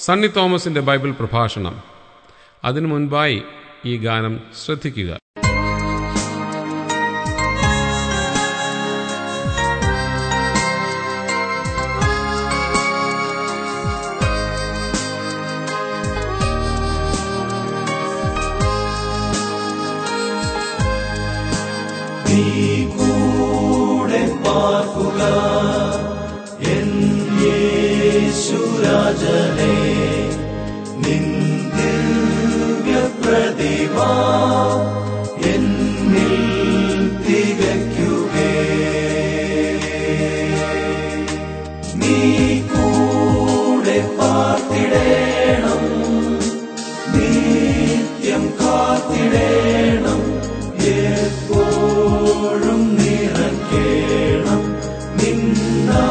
സണ്ണി തോമസിൻ്റെ ബൈബിൾ പ്രഭാഷണം. അതിനു മുൻപായി ഈ ഗാനം ശ്രദ്ധിക്കുക. രാജനേ നിൻ ദിവ്യ പ്രതിഭ എന്നിൽ തികയ്ക്കുകേ. നീ കൂടെ പാർത്തിടേണം, നിത്യം കാത്തിടേണം, എപ്പോഴും നിറയ്ക്കേണം നിന്നാ.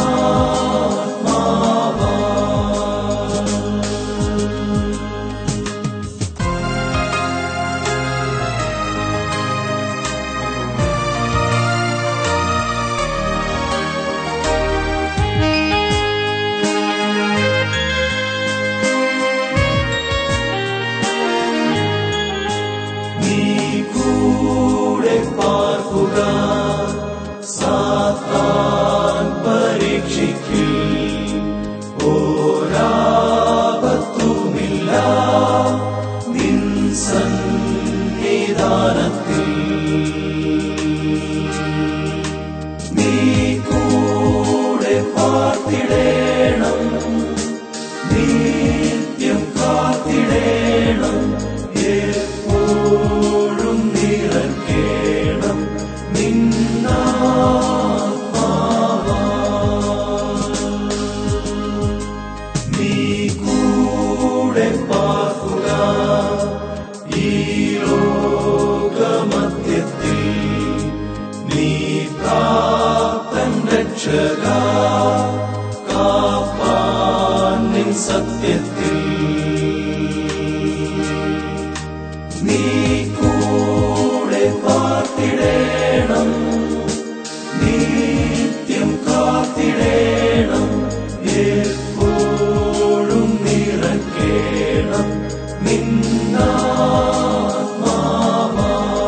സാത്താൻ പരീക്ഷിക്കിൽ ഒരാപത്തുമില്ല നിൻ സന്നിധാനത്തിൽ. നീ കൂടെ പാർത്തിടേണം, നിത്യം കാത്തിടേണം, എപ്പോഴും നിറയ്ക്കേണം നിന്നാ. നീ കൂടെ പാർക്കുക ഈ ലോകമധ്യത്തിൽ, നീ പ്രാപ്തൻ രക്ഷക കാപ്പാൻ നിൻ സത്യത്തിൽ. നീ കൂടെ പാർത്തിടേണം, നിത്യം കാത്തിടേണം, എപ്പോഴും നിറയ്ക്കേണം നിന്നാത്മാവാ.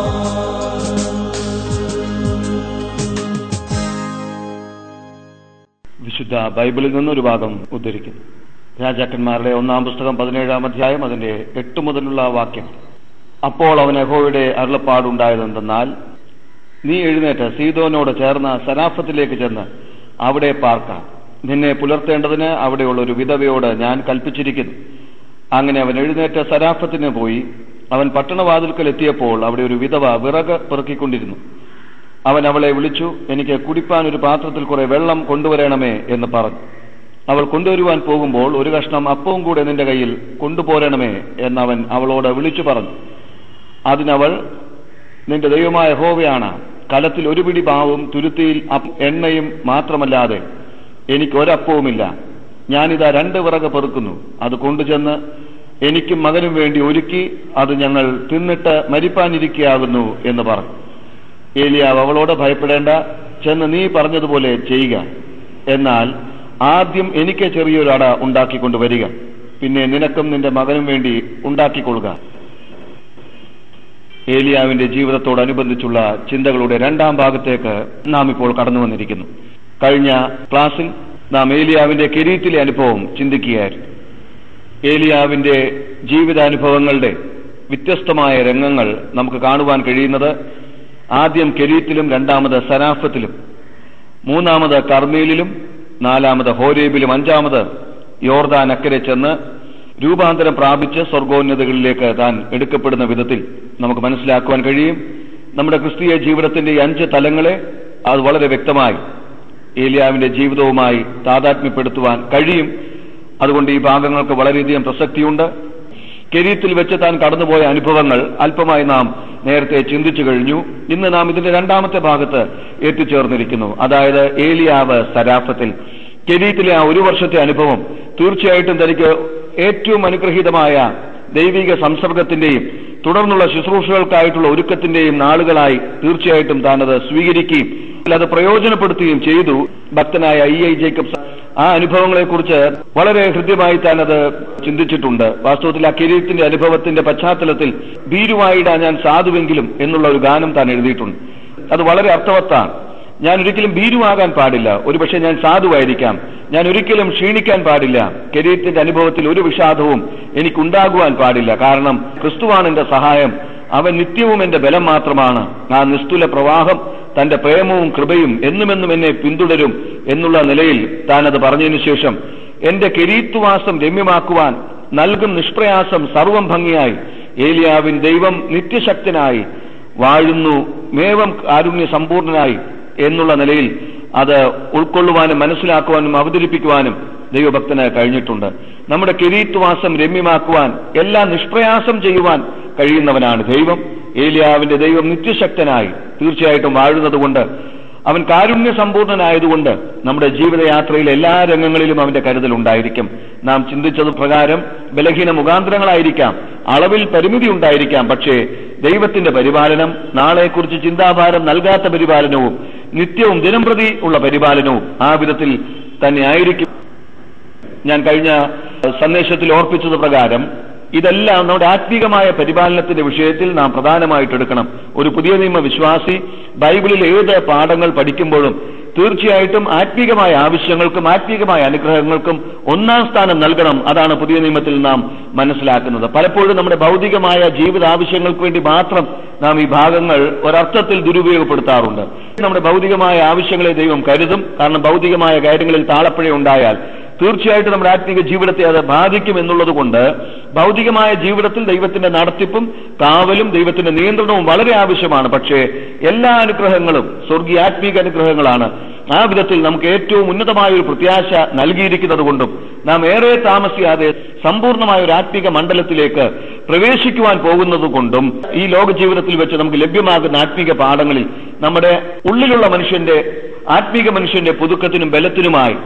വിശുദ്ധ ബൈബിളിൽ നിന്നൊരു ഭാഗം ഉദ്ധരിക്കുന്നു. രാജാക്കന്മാരുടെ 1-ാം പുസ്തകം 17-ാം അധ്യായം അതിന്റെ 8 മുതലുള്ള വാക്യം. അപ്പോൾ അവന് യഹോവയുടെ അരുളപ്പാടുണ്ടായതെന്തെന്നാൽ, നീ എഴുന്നേറ്റ് സീദോനോട് ചേർന്ന സരാഫത്തിലേക്ക് ചെന്ന് അവിടെ പാർക്കാം. നിന്നെ പുലർത്തേണ്ടതിന് അവിടെയുള്ള ഒരു വിധവയോട് ഞാൻ കൽപ്പിച്ചിരിക്കുന്നു. അങ്ങനെ അവൻ എഴുന്നേറ്റ് സരാഫത്തിന് പോയി. അവൻ പട്ടണവാതിൽക്കൽ എത്തിയപ്പോൾ അവിടെ ഒരു വിധവ വിറക് പെറുക്കിക്കൊണ്ടിരുന്നു. അവൻ അവളെ വിളിച്ചു, എനിക്ക് കുടിപ്പാൻ ഒരു പാത്രത്തിൽ കുറെ വെള്ളം കൊണ്ടുവരണമേ എന്ന് പറഞ്ഞു. അവൾ കൊണ്ടുവരുവാൻ പോകുമ്പോൾ, ഒരു കഷ്ണം അപ്പവും കൂടെ നിന്റെ കയ്യിൽ കൊണ്ടുപോരണമേ എന്നവൻ അവളോട് വിളിച്ചു പറഞ്ഞു. അതിനവൾ, നിന്റെ ദൈവമായ യഹോവയാണ്, കലത്തിൽ ഒരു പിടി മാവും തുരുത്തിയിൽ എണ്ണയും മാത്രമല്ലാതെ എനിക്ക് ഒരപ്പവുമില്ല. ഞാനിതാ 2 വിറക് പെറുക്കുന്നു. അത് കൊണ്ടുചെന്ന് എനിക്കും മകനും വേണ്ടി ഒരുക്കി അത് ഞങ്ങൾ തിന്നിട്ട് മരിപ്പാനിരിക്കുകയാകുന്നു എന്ന് പറഞ്ഞു. ഏലിയാവ് അവളോട്, ഭയപ്പെടേണ്ട, ചെന്ന് നീ പറഞ്ഞതുപോലെ ചെയ്യുക. എന്നാൽ ആദ്യം എനിക്ക് ചെറിയൊരു അട ഉണ്ടാക്കിക്കൊണ്ടുവരിക, പിന്നെ നിനക്കും നിന്റെ മകനും വേണ്ടി ഉണ്ടാക്കിക്കൊള്ളുക. ഏലിയാവിന്റെ ജീവിതത്തോടനുബന്ധിച്ചുള്ള ചിന്തകളുടെ 2-ാം ഭാഗത്തേക്ക് നാം ഇപ്പോൾ കടന്നു വന്നിരിക്കുന്നു. കഴിഞ്ഞ ക്ലാസ്സിൽ നാം ഏലിയാവിന്റെ കെരീത്തിലെ അനുഭവം ചിന്തിക്കുകയായിരുന്നു. ഏലിയാവിന്റെ ജീവിതാനുഭവങ്ങളുടെ വ്യത്യസ്തമായ രംഗങ്ങൾ നമുക്ക് കാണുവാൻ കഴിയുന്നത് ആദ്യം കെരീത്തിലും, 2-ാമത് സരാഫത്തിലും, 3-ാമത് കർമ്മേലിലും, 4-ാമത് ഹോരേബിലും, 5-ാമത് യോർദാൻ അക്കരെ ചെന്ന് രൂപാന്തരം പ്രാപിച്ച് സ്വർഗോന്നതകളിലേക്ക് താൻ എടുക്കപ്പെടുന്ന വിധത്തിൽ നമുക്ക് മനസ്സിലാക്കുവാൻ കഴിയും. നമ്മുടെ ക്രിസ്തീയ ജീവിതത്തിന്റെ ഈ 5 തലങ്ങളെ അത് വളരെ വ്യക്തമായി ഏലിയാവിന്റെ ജീവിതവുമായി താദാത്മ്യപ്പെടുത്തുവാൻ കഴിയും. അതുകൊണ്ട് ഈ ഭാഗങ്ങൾക്ക് വളരെയധികം പ്രസക്തിയുണ്ട്. കെരീത്തിൽ വെച്ച് താൻ കടന്നുപോയ അനുഭവങ്ങൾ അല്പമായി നാം നേരത്തെ ചിന്തിച്ചു കഴിഞ്ഞു. ഇന്ന് നാം ഇതിന്റെ 2-ാമത്തെ ഭാഗത്ത് എത്തിച്ചേർന്നിരിക്കുന്നു. അതായത് ഏലിയാവ് സരാഫത്തിൽ. കെരീത്തിലെ ആ 1 വർഷത്തെ അനുഭവം തീർച്ചയായിട്ടും തനിക്ക് ഏറ്റവും അനുഗ്രഹീതമായ ദൈവിക സംസർഗത്തിന്റെയും തുടർന്നുള്ള ശുശ്രൂഷകൾക്കായിട്ടുള്ള ഒരുക്കത്തിന്റെയും നാളുകളായി തീർച്ചയായിട്ടും താനത് സ്വീകരിക്കുകയും അത് പ്രയോജനപ്പെടുത്തുകയും ചെയ്തു. ഭക്തനായ E.I. ജേക്കബ്സ് ആ അനുഭവങ്ങളെക്കുറിച്ച് വളരെ ഹൃദ്യമായി താൻ അത് ചിന്തിച്ചിട്ടുണ്ട്. വാസ്തവത്തിൽ ആ കിരീടത്തിന്റെ അനുഭവത്തിന്റെ പശ്ചാത്തലത്തിൽ ഭീരുവായിടാൻ ഞാൻ സാധുവെങ്കിലും എന്നുള്ള ഒരു ഗാനം താൻ എഴുതിയിട്ടുണ്ട്. അത് വളരെ അർത്ഥവത്താണ്. ഞാൻ ഒരിക്കലും ഭീരുവാകാൻ പാടില്ല, ഒരുപക്ഷെ ഞാൻ സാധുവായിരിക്കാം, ഞാൻ ഒരിക്കലും ക്ഷീണിക്കാൻ പാടില്ല, കിരീടത്തിന്റെ അനുഭവത്തിൽ ഒരു വിഷാദവും എനിക്കുണ്ടാകുവാൻ പാടില്ല. കാരണം ക്രിസ്തുവാണ് എന്റെ സഹായം, അവൻ നിത്യവും എന്റെ ബലം മാത്രമാണ്. ആ നിസ്തുല പ്രവാഹം തന്റെ പ്രേമവും കൃപയും എന്നുമെന്നും എന്നെ പിന്തുടരും എന്നുള്ള നിലയിൽ താൻ അത് പറഞ്ഞതിനു ശേഷം എന്റെ കിരീത്തുവാസം രമ്യമാക്കുവാൻ നൽകും നിഷ്പ്രയാസം സർവം ഭംഗിയായി ഏലിയാവിൻ ദൈവം നിത്യശക്തനായി വാഴുന്നു മേവം കാരുണ്യ സമ്പൂർണനായി എന്നുള്ള നിലയിൽ അത് ഉൾക്കൊള്ളുവാനും മനസ്സിലാക്കുവാനും അവതരിപ്പിക്കുവാനും ദൈവഭക്തന് കഴിഞ്ഞിട്ടുണ്ട്. നമ്മുടെ കിരീത്തുവാസം രമ്യമാക്കുവാൻ എല്ലാം നിഷ്പ്രയാസം ചെയ്യുവാൻ കഴിയുന്നവനാണ് ദൈവം. ഏലിയാവിന്റെ ദൈവം നിത്യശക്തനായി തീർച്ചയായിട്ടും വാഴുന്നതുകൊണ്ട്, അവൻ കാരുണ്യ സമ്പൂർണനായതുകൊണ്ട് നമ്മുടെ ജീവിതയാത്രയിൽ എല്ലാ രംഗങ്ങളിലും അവന്റെ കരുതൽ ഉണ്ടായിരിക്കും. നാം ചിന്തിച്ചത് പ്രകാരം ബലഹീന മുഖാന്തരങ്ങളായിരിക്കാം, അളവിൽ പരിമിതി ഉണ്ടായിരിക്കാം, പക്ഷേ ദൈവത്തിന്റെ പരിപാലനം, നാളെക്കുറിച്ച് ചിന്താഭാരം നൽകാത്ത പരിപാലനവും നിത്യവും ദിനംപ്രതി ഉള്ള പരിപാലനവും ആ വിധത്തിൽ തന്നെ ആയിരിക്കും. ഞാൻ കഴിഞ്ഞ സന്ദേശത്തിൽ ഓർപ്പിച്ചത് പ്രകാരം ഇതെല്ലാം നമ്മുടെ ആത്മീകമായ പരിപാലനത്തിന്റെ വിഷയത്തിൽ നാം പ്രധാനമായിട്ട് എടുക്കണം. ഒരു പുതിയ നിയമ വിശ്വാസി ബൈബിളിൽ ഏത് പാഠങ്ങൾ പഠിക്കുമ്പോഴും തീർച്ചയായിട്ടും ആത്മീകമായ ആവശ്യങ്ങൾക്കും ആത്മീകമായ അനുഗ്രഹങ്ങൾക്കും ഒന്നാം സ്ഥാനം നൽകണം. അതാണ് പുതിയ നിയമത്തിൽ നാം മനസ്സിലാക്കുന്നത്. പലപ്പോഴും നമ്മുടെ ഭൗതികമായ ജീവിത ആവശ്യങ്ങൾക്ക് വേണ്ടി മാത്രം നാം ഈ ഭാഗങ്ങൾ ഒരർത്ഥത്തിൽ ദുരുപയോഗപ്പെടുത്താറുണ്ട്. നമ്മുടെ ഭൗതികമായ ആവശ്യങ്ങളെ ദൈവം കരുതും. കാരണം ഭൗതികമായ കാര്യങ്ങളിൽ താളപ്പിഴ ഉണ്ടായാൽ തീർച്ചയായിട്ടും നമ്മുടെ ആത്മീക ജീവിതത്തെ അത് ബാധിക്കും എന്നുള്ളത് കൊണ്ട് ഭൗതികമായ ജീവിതത്തിൽ ദൈവത്തിന്റെ നടത്തിപ്പും കാവലും ദൈവത്തിന്റെ നിയന്ത്രണവും വളരെ ആവശ്യമാണ്. പക്ഷേ എല്ലാ അനുഗ്രഹങ്ങളും സ്വർഗീയ ആത്മീക അനുഗ്രഹങ്ങളാണ്. ആ വിധത്തിൽ നമുക്ക് ഏറ്റവും ഉന്നതമായ ഒരു പ്രത്യാശ നൽകിയിരിക്കുന്നത് കൊണ്ടും നാം ഏറെ താമസിയാതെ സമ്പൂർണമായ ഒരു ആത്മീക മണ്ഡലത്തിലേക്ക് പ്രവേശിക്കുവാൻ പോകുന്നത് കൊണ്ടും ഈ ലോക ജീവിതത്തിൽ വെച്ച് നമുക്ക് ലഭ്യമാകുന്ന ആത്മീക പാഠങ്ങളിൽ നമ്മുടെ ഉള്ളിലുള്ള മനുഷ്യന്റെ ആത്മീക മനുഷ്യന്റെ പുതുക്കത്തിനും ബലത്തിനുമായി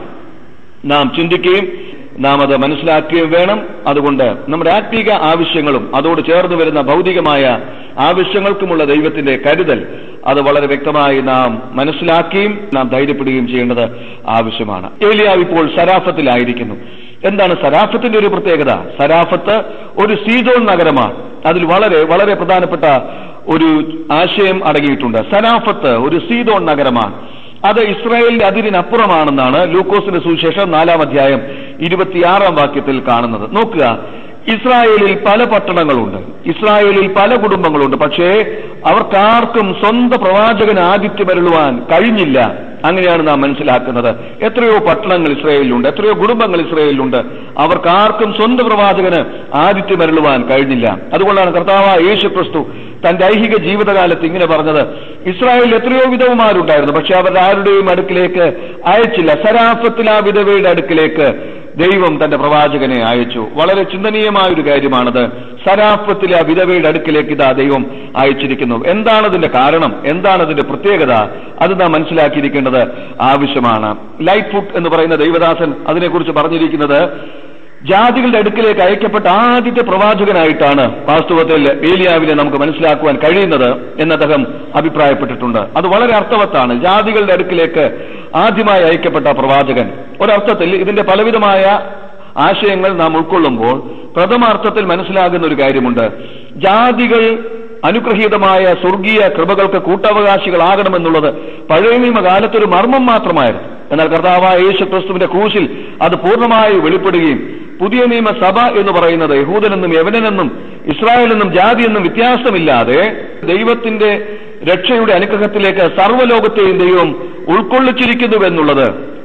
നാം ചിന്തിക്കുകയും നാം അത് മനസ്സിലാക്കുകയും വേണം. അതുകൊണ്ട് നമ്മുടെ ആത്മീക ആവശ്യങ്ങളും അതോട് ചേർന്ന് വരുന്ന ഭൗതികമായ ആവശ്യങ്ങൾക്കുമുള്ള ദൈവത്തിന്റെ കരുതൽ അത് വളരെ വ്യക്തമായി നാം മനസ്സിലാക്കുകയും നാം ധൈര്യപ്പെടുകയും ചെയ്യേണ്ടത് ആവശ്യമാണ്. ഏലിയാവ് ഇപ്പോൾ സരാഫത്തിലായിരിക്കുന്നു. എന്താണ് സരാഫത്തിന്റെ ഒരു പ്രത്യേകത? സരാഫത്ത് ഒരു സീദോൻ നഗരമാണ്. അതിൽ വളരെ വളരെ പ്രധാനപ്പെട്ട ഒരു ആശയം അടങ്ങിയിട്ടുണ്ട്. സരാഫത്ത് ഒരു സീദോൻ നഗരമാണ്. അത് ഇസ്രായേലിന്റെ അതിരിനപ്പുറമാണെന്നാണ് ലൂക്കോസിന്റെ സുവിശേഷം 4-ാം അധ്യായം 26-ാം വാക്യത്തിൽ കാണുന്നത്. നോക്കുക, ഇസ്രായേലിൽ പല പട്ടണങ്ങളുണ്ട്, ഇസ്രായേലിൽ പല കുടുംബങ്ങളുണ്ട്. പക്ഷേ അവർക്കാർക്കും സ്വന്തം പ്രവാചകന് ആതിഥ്യമരുളുവാൻ കഴിഞ്ഞില്ല. അങ്ങനെയാണ് നാം മനസ്സിലാക്കുന്നത്. എത്രയോ പട്ടണങ്ങൾ ഇസ്രായേലിലുണ്ട്, എത്രയോ കുടുംബങ്ങൾ ഇസ്രായേലിലുണ്ട്, അവർക്കാർക്കും സ്വന്തം പ്രവാചകന് ആതിഥ്യമരുളുവാൻ കഴിഞ്ഞില്ല. അതുകൊണ്ടാണ് കർത്താവായ യേശുക്രിസ്തു തന്റെ ഐഹിക ജീവിതകാലത്ത് ഇങ്ങനെ പറഞ്ഞത്, ഇസ്രായേലിൽ എത്രയോ വിധവമാരുണ്ടായിരുന്നു, പക്ഷെ അവരുടെ ആരുടെയും അടുക്കിലേക്ക് അയച്ചില്ല. സരാഫത്തിൽ ആ വിധവയുടെ അടുക്കിലേക്ക് ദൈവം തന്റെ പ്രവാചകനെ അയച്ചു. വളരെ ചിന്തനീയമായ ഒരു കാര്യമാണത്. സരാഫത്തിലെ ആ വിധവയുടെ അടുക്കിലേക്ക് ഇതാ ദൈവം അയച്ചിരിക്കുന്നു. എന്താണതിന്റെ കാരണം, എന്താണതിന്റെ പ്രത്യേകത, അത് നാം മനസ്സിലാക്കിയിരിക്കേണ്ടത് ആവശ്യമാണ്. ലൈറ്റ് ഫുട്ട് എന്ന് പറയുന്ന ദൈവദാസൻ അതിനെക്കുറിച്ച് പറഞ്ഞിരിക്കുന്നത്, ജാതികളുടെ അടുക്കിലേക്ക് അയക്കപ്പെട്ട ആദ്യത്തെ പ്രവാചകനായിട്ടാണ് വാസ്തവത്തിൽ ഏലിയാവിനെ നമുക്ക് മനസ്സിലാക്കുവാൻ കഴിയുന്നത് എന്ന് അദ്ദേഹം അഭിപ്രായപ്പെട്ടിട്ടുണ്ട്. അത് വളരെ അർത്ഥവത്താണ്. ജാതികളുടെ അടുക്കിലേക്ക് ആദ്യമായി അയക്കപ്പെട്ട പ്രവാചകൻ. ഒരർത്ഥത്തിൽ ഇതിന്റെ പലവിധമായ ആശയങ്ങൾ നാം ഉൾക്കൊള്ളുമ്പോൾ പ്രഥമാർത്ഥത്തിൽ മനസ്സിലാകുന്ന ഒരു കാര്യമുണ്ട്. ജാതികൾ അനുഗ്രഹീതമായ സ്വർഗീയ കൃപകൾക്ക് കൂട്ടവകാശികളാകണമെന്നുള്ളത് പഴയ നിയമകാലത്തൊരു മർമ്മം മാത്രമായിരുന്നു. എന്നാൽ കർത്താവായ യേശുക്രിസ്തുവിന്റെ ക്രൂശിൽ അത് പൂർണ്ണമായി വെളിപ്പെടുകയും പുതിയ നിയമസഭ എന്ന് പറയുന്നത് യഹൂദനെന്നും യവനനെന്നും ഇസ്രായേലെന്നും ജാതിയെന്നും വ്യത്യാസമില്ലാതെ ദൈവത്തിന്റെ രക്ഷയുടെ അനുഗ്രഹത്തിലേക്ക് സർവ്വലോകത്തെയും ദൈവം ഉൾക്കൊള്ളിച്ചിരിക്കുന്നുവെന്നുള്ളത്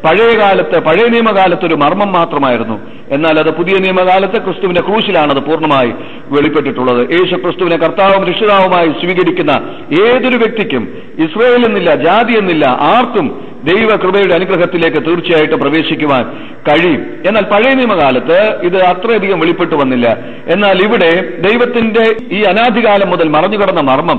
പഴയ നിയമകാലത്ത് ഒരു മർമ്മം മാത്രമായിരുന്നു. എന്നാൽ അത് പുതിയ നിയമകാലത്ത് ക്രിസ്തുവിന്റെ ക്രൂശിലാണ് അത് പൂർണ്ണമായി വെളിപ്പെട്ടിട്ടുള്ളത്. യേശു ക്രിസ്തുവിനെ കർത്താവും രക്ഷിതാവുമായി സ്വീകരിക്കുന്ന ഏതൊരു വ്യക്തിക്കും ഇസ്രായേൽ എന്നില്ല, ജാതി എന്നില്ല, ആർക്കും ദൈവകൃപയുടെ അനുഗ്രഹത്തിലേക്ക് തീർച്ചയായിട്ടും പ്രവേശിക്കുവാൻ കഴിയും. എന്നാൽ പഴയ നിയമകാലത്ത് ഇത് അത്രയധികം വെളിപ്പെട്ടു വന്നില്ല. എന്നാൽ ഇവിടെ ദൈവത്തിന്റെ ഈ അനാദികാലം മുതൽ മറഞ്ഞുകിടന്ന മർമ്മം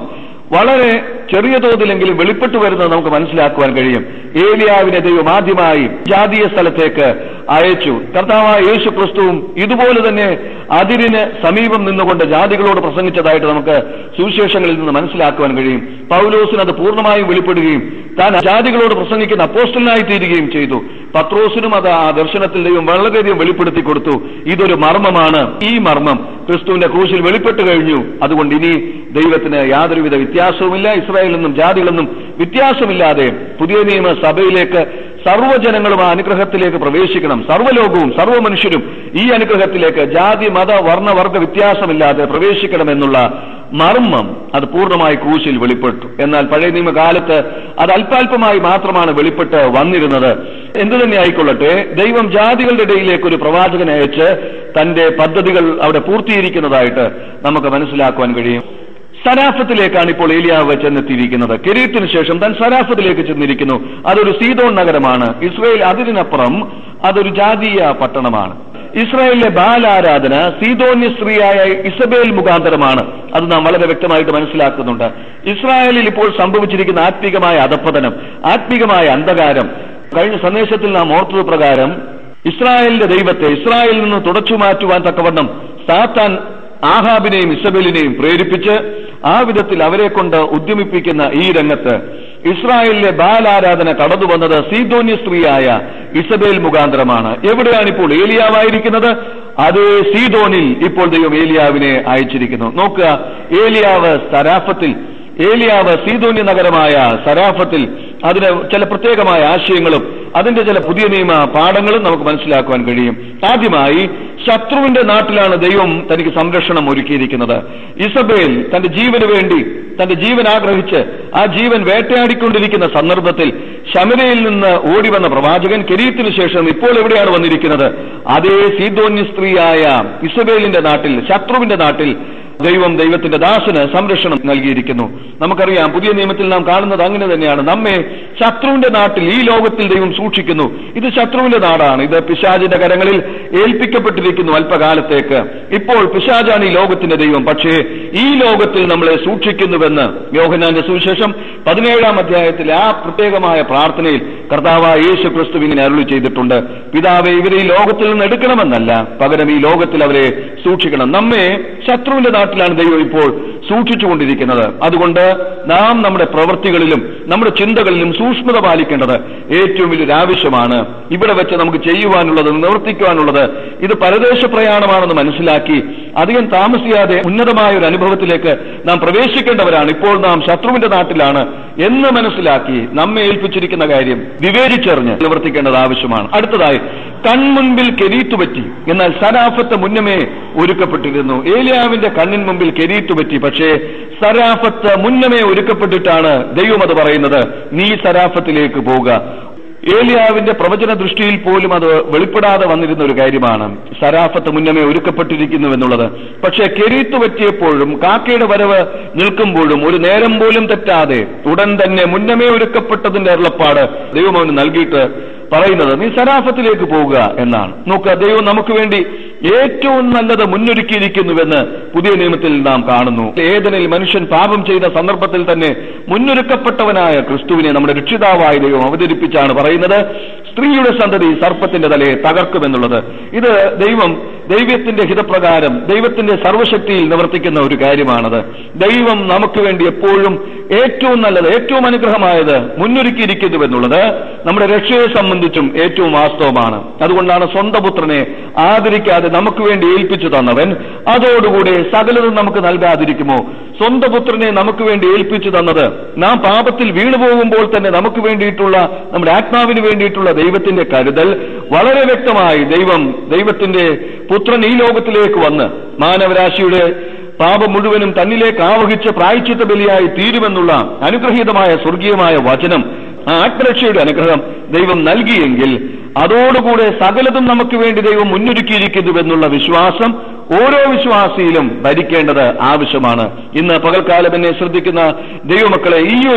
വളരെ ചെറിയ തോതിലെങ്കിലും വെളിപ്പെട്ടു വരുന്നത് നമുക്ക് മനസ്സിലാക്കുവാൻ കഴിയും. ഏലിയാവിനെ ദൈവം ആദ്യമായി ജാതീയ സ്ഥലത്തേക്ക് അയച്ചു. കർത്താവായ യേശു ക്രിസ്തുവും ഇതുപോലെ തന്നെ അതിരിന് സമീപം നിന്നുകൊണ്ട് ജാതികളോട് പ്രസംഗിച്ചതായിട്ട് നമുക്ക് സുവിശേഷങ്ങളിൽ നിന്ന് മനസ്സിലാക്കുവാൻ കഴിയും. പൗലോസിന് അത് പൂർണ്ണമായും വെളിപ്പെടുകയും താൻ ജാതികളോട് പ്രസംഗിക്കുന്ന അപ്പോസ്റ്റലനായി തീരുകയും ചെയ്തു. പത്രോസിനും അത് ആ ദർശനത്തിൽ ദൈവം വളരെയധികം വെളിപ്പെടുത്തി കൊടുത്തു. ഇതൊരു മർമ്മമാണ്. ഈ മർമ്മം ക്രിസ്തുവിന്റെ ക്രൂശിൽ വെളിപ്പെട്ടു കഴിഞ്ഞു. അതുകൊണ്ട് ഇനി ദൈവത്തിന് യാതൊരുവിധ വ്യത്യാസവുമില്ല. ഇസ്രായേലിൽ നിന്നും ജാതികളെന്നും വ്യത്യാസമില്ലാതെ പുതിയ നിയമ സഭയിലേക്ക് സർവ്വജനങ്ങളും ആ അനുഗ്രഹത്തിലേക്ക് പ്രവേശിക്കണം. സർവ്വലോകവും സർവ്വ മനുഷ്യരും ഈ അനുഗ്രഹത്തിലേക്ക് ജാതി മത വർണ്ണ വർഗ വ്യത്യാസമില്ലാതെ പ്രവേശിക്കണമെന്നുള്ള മർമ്മം അത് പൂർണ്ണമായി ക്രൂശിൽ വെളിപ്പെട്ടു. എന്നാൽ പഴയ നിയമകാലത്ത് അത് അല്പാൽപമായി മാത്രമാണ് വെളിപ്പെട്ട് വന്നിരുന്നത്. എന്തു തന്നെ ആയിക്കൊള്ളട്ടെ, ദൈവം ജാതികളുടെ ഇടയിലേക്ക് ഒരു പ്രവാചകനെ അയച്ച് തന്റെ പദ്ധതികൾ അവിടെ പൂർത്തീകരിക്കുന്നതായിട്ട് നമുക്ക് മനസ്സിലാക്കുവാൻ കഴിയും. സരാഫത്തിലേക്കാണ് ഇപ്പോൾ ഏലിയാവ് ചെന്നെത്തിയിരിക്കുന്നത്. കെരീത്തിന് ശേഷം താൻ സരാഫത്തിലേക്ക് ചെന്നിരിക്കുന്നു. അതൊരു സീദോൻ നഗരമാണ്. ഇസ്രായേൽ അതിരിനപ്പുറം അതൊരു ജാതീയ പട്ടണമാണ്. ഇസ്രായേലിലെ ബാലാരാധന സീദോന്യ സ്ത്രീയായ ഇസബേൽ മുഖാന്തരമാണ്. അത് നാം വളരെ വ്യക്തമായിട്ട് മനസ്സിലാക്കുന്നുണ്ട്. ഇസ്രായേലിൽ ഇപ്പോൾ സംഭവിച്ചിരിക്കുന്ന ആത്മീകമായ അധപ്പതനം, ആത്മീകമായ അന്ധകാരം, കഴിഞ്ഞ സന്ദേശത്തിൽ നാം ഓർത്തത് പ്രകാരം ഇസ്രായേലിന്റെ ദൈവത്തെ ഇസ്രായേലിൽ നിന്ന് തുടച്ചു മാറ്റുവാൻ തക്കവണ്ണം സാത്താൻ ആഹാബിനെയും ഇസബേലിനെയും പ്രേരിപ്പിച്ച് ആ വിധത്തിൽ അവരെ കൊണ്ട് ഉദ്യമിപ്പിക്കുന്ന ഈ രംഗത്ത് ഇസ്രായേലിലെ ബാലാരാധന കടന്നു വന്നത് സീദോന്യ സ്ത്രീയായ ഇസബേൽ മുഖാന്തരമാണ്. എവിടെയാണിപ്പോൾ ഏലിയാവായിരിക്കുന്നത്? അതേ സീദോനിൽ ഇപ്പോൾ ദൈവം ഏലിയാവിനെ അയച്ചിരിക്കുന്നു. നോക്കുക, ഏലിയാവ് സീദോന്യ നഗരമായ സരാഫത്തിൽ അതിന് ചില പ്രത്യേകമായ ആശയങ്ങളും അതിന്റെ ചില പുതിയ നിയമ പാഠങ്ങളും നമുക്ക് മനസ്സിലാക്കുവാൻ കഴിയും. ആദ്യമായി ശത്രുവിന്റെ നാട്ടിലാണ് ദൈവം തനിക്ക് സംരക്ഷണം ഒരുക്കിയിരിക്കുന്നത്. ഇസബേൽ തന്റെ ജീവന് വേണ്ടി തന്റെ ജീവൻ ആഗ്രഹിച്ച് ആ ജീവൻ വേട്ടയാടിക്കൊണ്ടിരിക്കുന്ന സന്ദർഭത്തിൽ ശമരയിൽ നിന്ന് ഓടിവന്ന പ്രവാചകൻ കെരീത്തിന് ശേഷം ഇപ്പോൾ എവിടെയാണ് വന്നിരിക്കുന്നത്? അതേ സീദോന്യ സ്ത്രീയായ ഇസബേലിന്റെ നാട്ടിൽ, ശത്രുവിന്റെ നാട്ടിൽ ദൈവത്തിന്റെ ദാസന് സംരക്ഷണം നൽകിയിരിക്കുന്നു. നമുക്കറിയാം, പുതിയ നിയമത്തിൽ നാം കാണുന്നത് അങ്ങനെ തന്നെയാണ്. നമ്മെ ശത്രുവിന്റെ നാട്ടിൽ, ഈ ലോകത്തിൽ ദൈവം സൂക്ഷിക്കുന്നു. ഇത് ശത്രുവിന്റെ നാടാണ്. ഇത് പിശാചിന്റെ കരങ്ങളിൽ ഏൽപ്പിക്കപ്പെട്ടിരിക്കുന്നു അല്പകാലത്തേക്ക്. ഇപ്പോൾ പിശാചാണ് ഈ ലോകത്തിന്റെ ദൈവം. പക്ഷേ ഈ ലോകത്തിൽ നമ്മളെ സൂക്ഷിക്കുന്നുവെന്ന് യോഹന്നാന്റെ സുവിശേഷം 17-ാം അധ്യായത്തിൽ ആ പ്രത്യേകമായ പ്രാർത്ഥനയിൽ കർത്താവായ യേശു ക്രിസ്തുവിനെ അരുളി ചെയ്തിട്ടുണ്ട്. പിതാവേ, ഇവരെ ഈ ലോകത്തിൽ നിന്ന് എടുക്കണമെന്നല്ല, പകരം ഈ ലോകത്തിൽ അവരെ സൂക്ഷിക്കണം. നമ്മെ ശത്രുവിന്റെ നാട്ടിലാണ് ദൈവം ഇപ്പോൾ സൂക്ഷിച്ചുകൊണ്ടിരിക്കുന്നത്. അതുകൊണ്ട് നാം നമ്മുടെ പ്രവൃത്തികളിലും നമ്മുടെ ചിന്തകളിലും സൂക്ഷ്മത പാലിക്കേണ്ടത് ഏറ്റവും വലിയൊരു ആവശ്യമാണ്. ഇവിടെ വെച്ച് നമുക്ക് ചെയ്യുവാനുള്ളത്, നിവർത്തിക്കുവാനുള്ളത് ഇത് പരദേശ പ്രയാണമാണെന്ന് മനസ്സിലാക്കി അധികം താമസിയാതെ ഉന്നതമായ ഒരു അനുഭവത്തിലേക്ക് നാം പ്രവേശിക്കേണ്ടവരാണ്. ഇപ്പോൾ നാം ശത്രുവിന്റെ നാട്ടിലാണ് എന്ന് മനസ്സിലാക്കി നമ്മെ ഏൽപ്പിച്ചിരിക്കുന്ന കാര്യം വിവേചിച്ചറിഞ്ഞ് നിവർത്തിക്കേണ്ടത് ആവശ്യമാണ്. അടുത്തതായി, കൺമുൻപിൽ കെരീത്തുപറ്റി, എന്നാൽ സരാഫത്ത് മുന്നമേ ഒരുക്കപ്പെട്ടിരുന്നു. ഏലിയാവിന്റെ കണ്ണിൻ മുമ്പിൽ കെരീത്തുപറ്റി, പക്ഷേ സരാഫത്ത് മുന്നമേ ഒരുക്കപ്പെട്ടിട്ടാണ് ദൈവം അത് പറയുന്നത്, നീ സരാഫത്തിലേക്ക് പോവുക. ഏലിയാവിന്റെ പ്രവചന ദൃഷ്ടിയിൽ പോലും അത് വെളിപ്പെടാതെ വന്നിരുന്ന ഒരു കാര്യമാണ് സരാഫത്ത് മുന്നമേ ഒരുക്കപ്പെട്ടിരിക്കുന്നു എന്നുള്ളത്. പക്ഷേ കെരീത്ത് പറ്റിയപ്പോഴും കാക്കയുടെ വരവ് നിൽക്കുമ്പോഴും ഒരു നേരം പോലും തെറ്റാതെ ഉടൻ തന്നെ മുന്നമേ ഒരുക്കപ്പെട്ടതിന്റെ അരുളപ്പാട് ദൈവം അവന് നൽകിയിട്ട് പറയുന്നത് നീ സരാഫത്തിലേക്ക് പോവുക എന്നാണ്. നോക്കുക, ദൈവം നമുക്ക് വേണ്ടി ഏറ്റവും നല്ലത് മുന്നൊരുക്കിയിരിക്കുന്നുവെന്ന് പുതിയ നിയമത്തിൽ നാം കാണുന്നു. ഏദനിൽ മനുഷ്യൻ പാപം ചെയ്ത സന്ദർഭത്തിൽ തന്നെ മുന്നൊരുക്കപ്പെട്ടവനായ ക്രിസ്തുവിനെ നമ്മുടെ രക്ഷിതാവായ ദൈവം അവതരിപ്പിച്ചാണ് പറയുന്നത്, സ്ത്രീയുടെ സന്തതി സർപ്പത്തിന്റെ തലയെ തകർക്കുമെന്നുള്ളത്. ഇത് ദൈവത്തിന്റെ ഹിതപ്രകാരം ദൈവത്തിന്റെ സർവശക്തിയിൽ നിവർത്തിക്കുന്ന ഒരു കാര്യമാണത്. ദൈവം നമുക്ക് വേണ്ടി എപ്പോഴും ഏറ്റവും നല്ലത്, ഏറ്റവും അനുഗ്രഹമായത് മുന്നൊരുക്കിയിരിക്കുന്നുവെന്നുള്ളത് നമ്മുടെ രക്ഷയെ സംബന്ധിച്ചും ഏറ്റവും വാസ്തവമാണ്. അതുകൊണ്ടാണ് സ്വന്തം പുത്രനെ ആദരിക്കാതെ നമുക്ക് വേണ്ടി ഏൽപ്പിച്ചു തന്നവൻ അതോടുകൂടെ സകലതും നമുക്ക് നൽകാതിരിക്കുമോ? സ്വന്തം പുത്രനെ നമുക്ക് വേണ്ടി ഏൽപ്പിച്ചു തന്നത് നാം പാപത്തിൽ വീണുപോകുമ്പോൾ തന്നെ നമുക്ക് വേണ്ടിയിട്ടുള്ള, നമ്മുടെ ആത്മാവിന് വേണ്ടിയിട്ടുള്ള ദൈവത്തിന്റെ കരുതൽ വളരെ വ്യക്തമായി ദൈവത്തിന്റെ പുത്രൻ ഈ ലോകത്തിലേക്ക് വന്ന് മാനവരാശിയുടെ പാപം മുഴുവനും തന്നിലേക്ക് ആവഹിച്ച് പ്രായശ്ചിത്ത ബലിയായി തീരുമെന്നുള്ള അനുഗ്രഹീതമായ സ്വർഗീയമായ വചനം, ആ ആത്മരക്ഷയുടെ അനുഗ്രഹം ദൈവം നൽകിയെങ്കിൽ അതോടുകൂടെ സകലതും നമുക്ക് വേണ്ടി ദൈവം മുന്നൊരുക്കിയിരിക്കുന്നുവെന്നുള്ള വിശ്വാസം ഓരോ വിശ്വാസിയിലും ഭരിക്കേണ്ടത് ആവശ്യമാണ്. ഇന്ന് പകൽക്കാലം എന്നെ ശ്രദ്ധിക്കുന്ന ദൈവമക്കളെ, ഈ ഒരു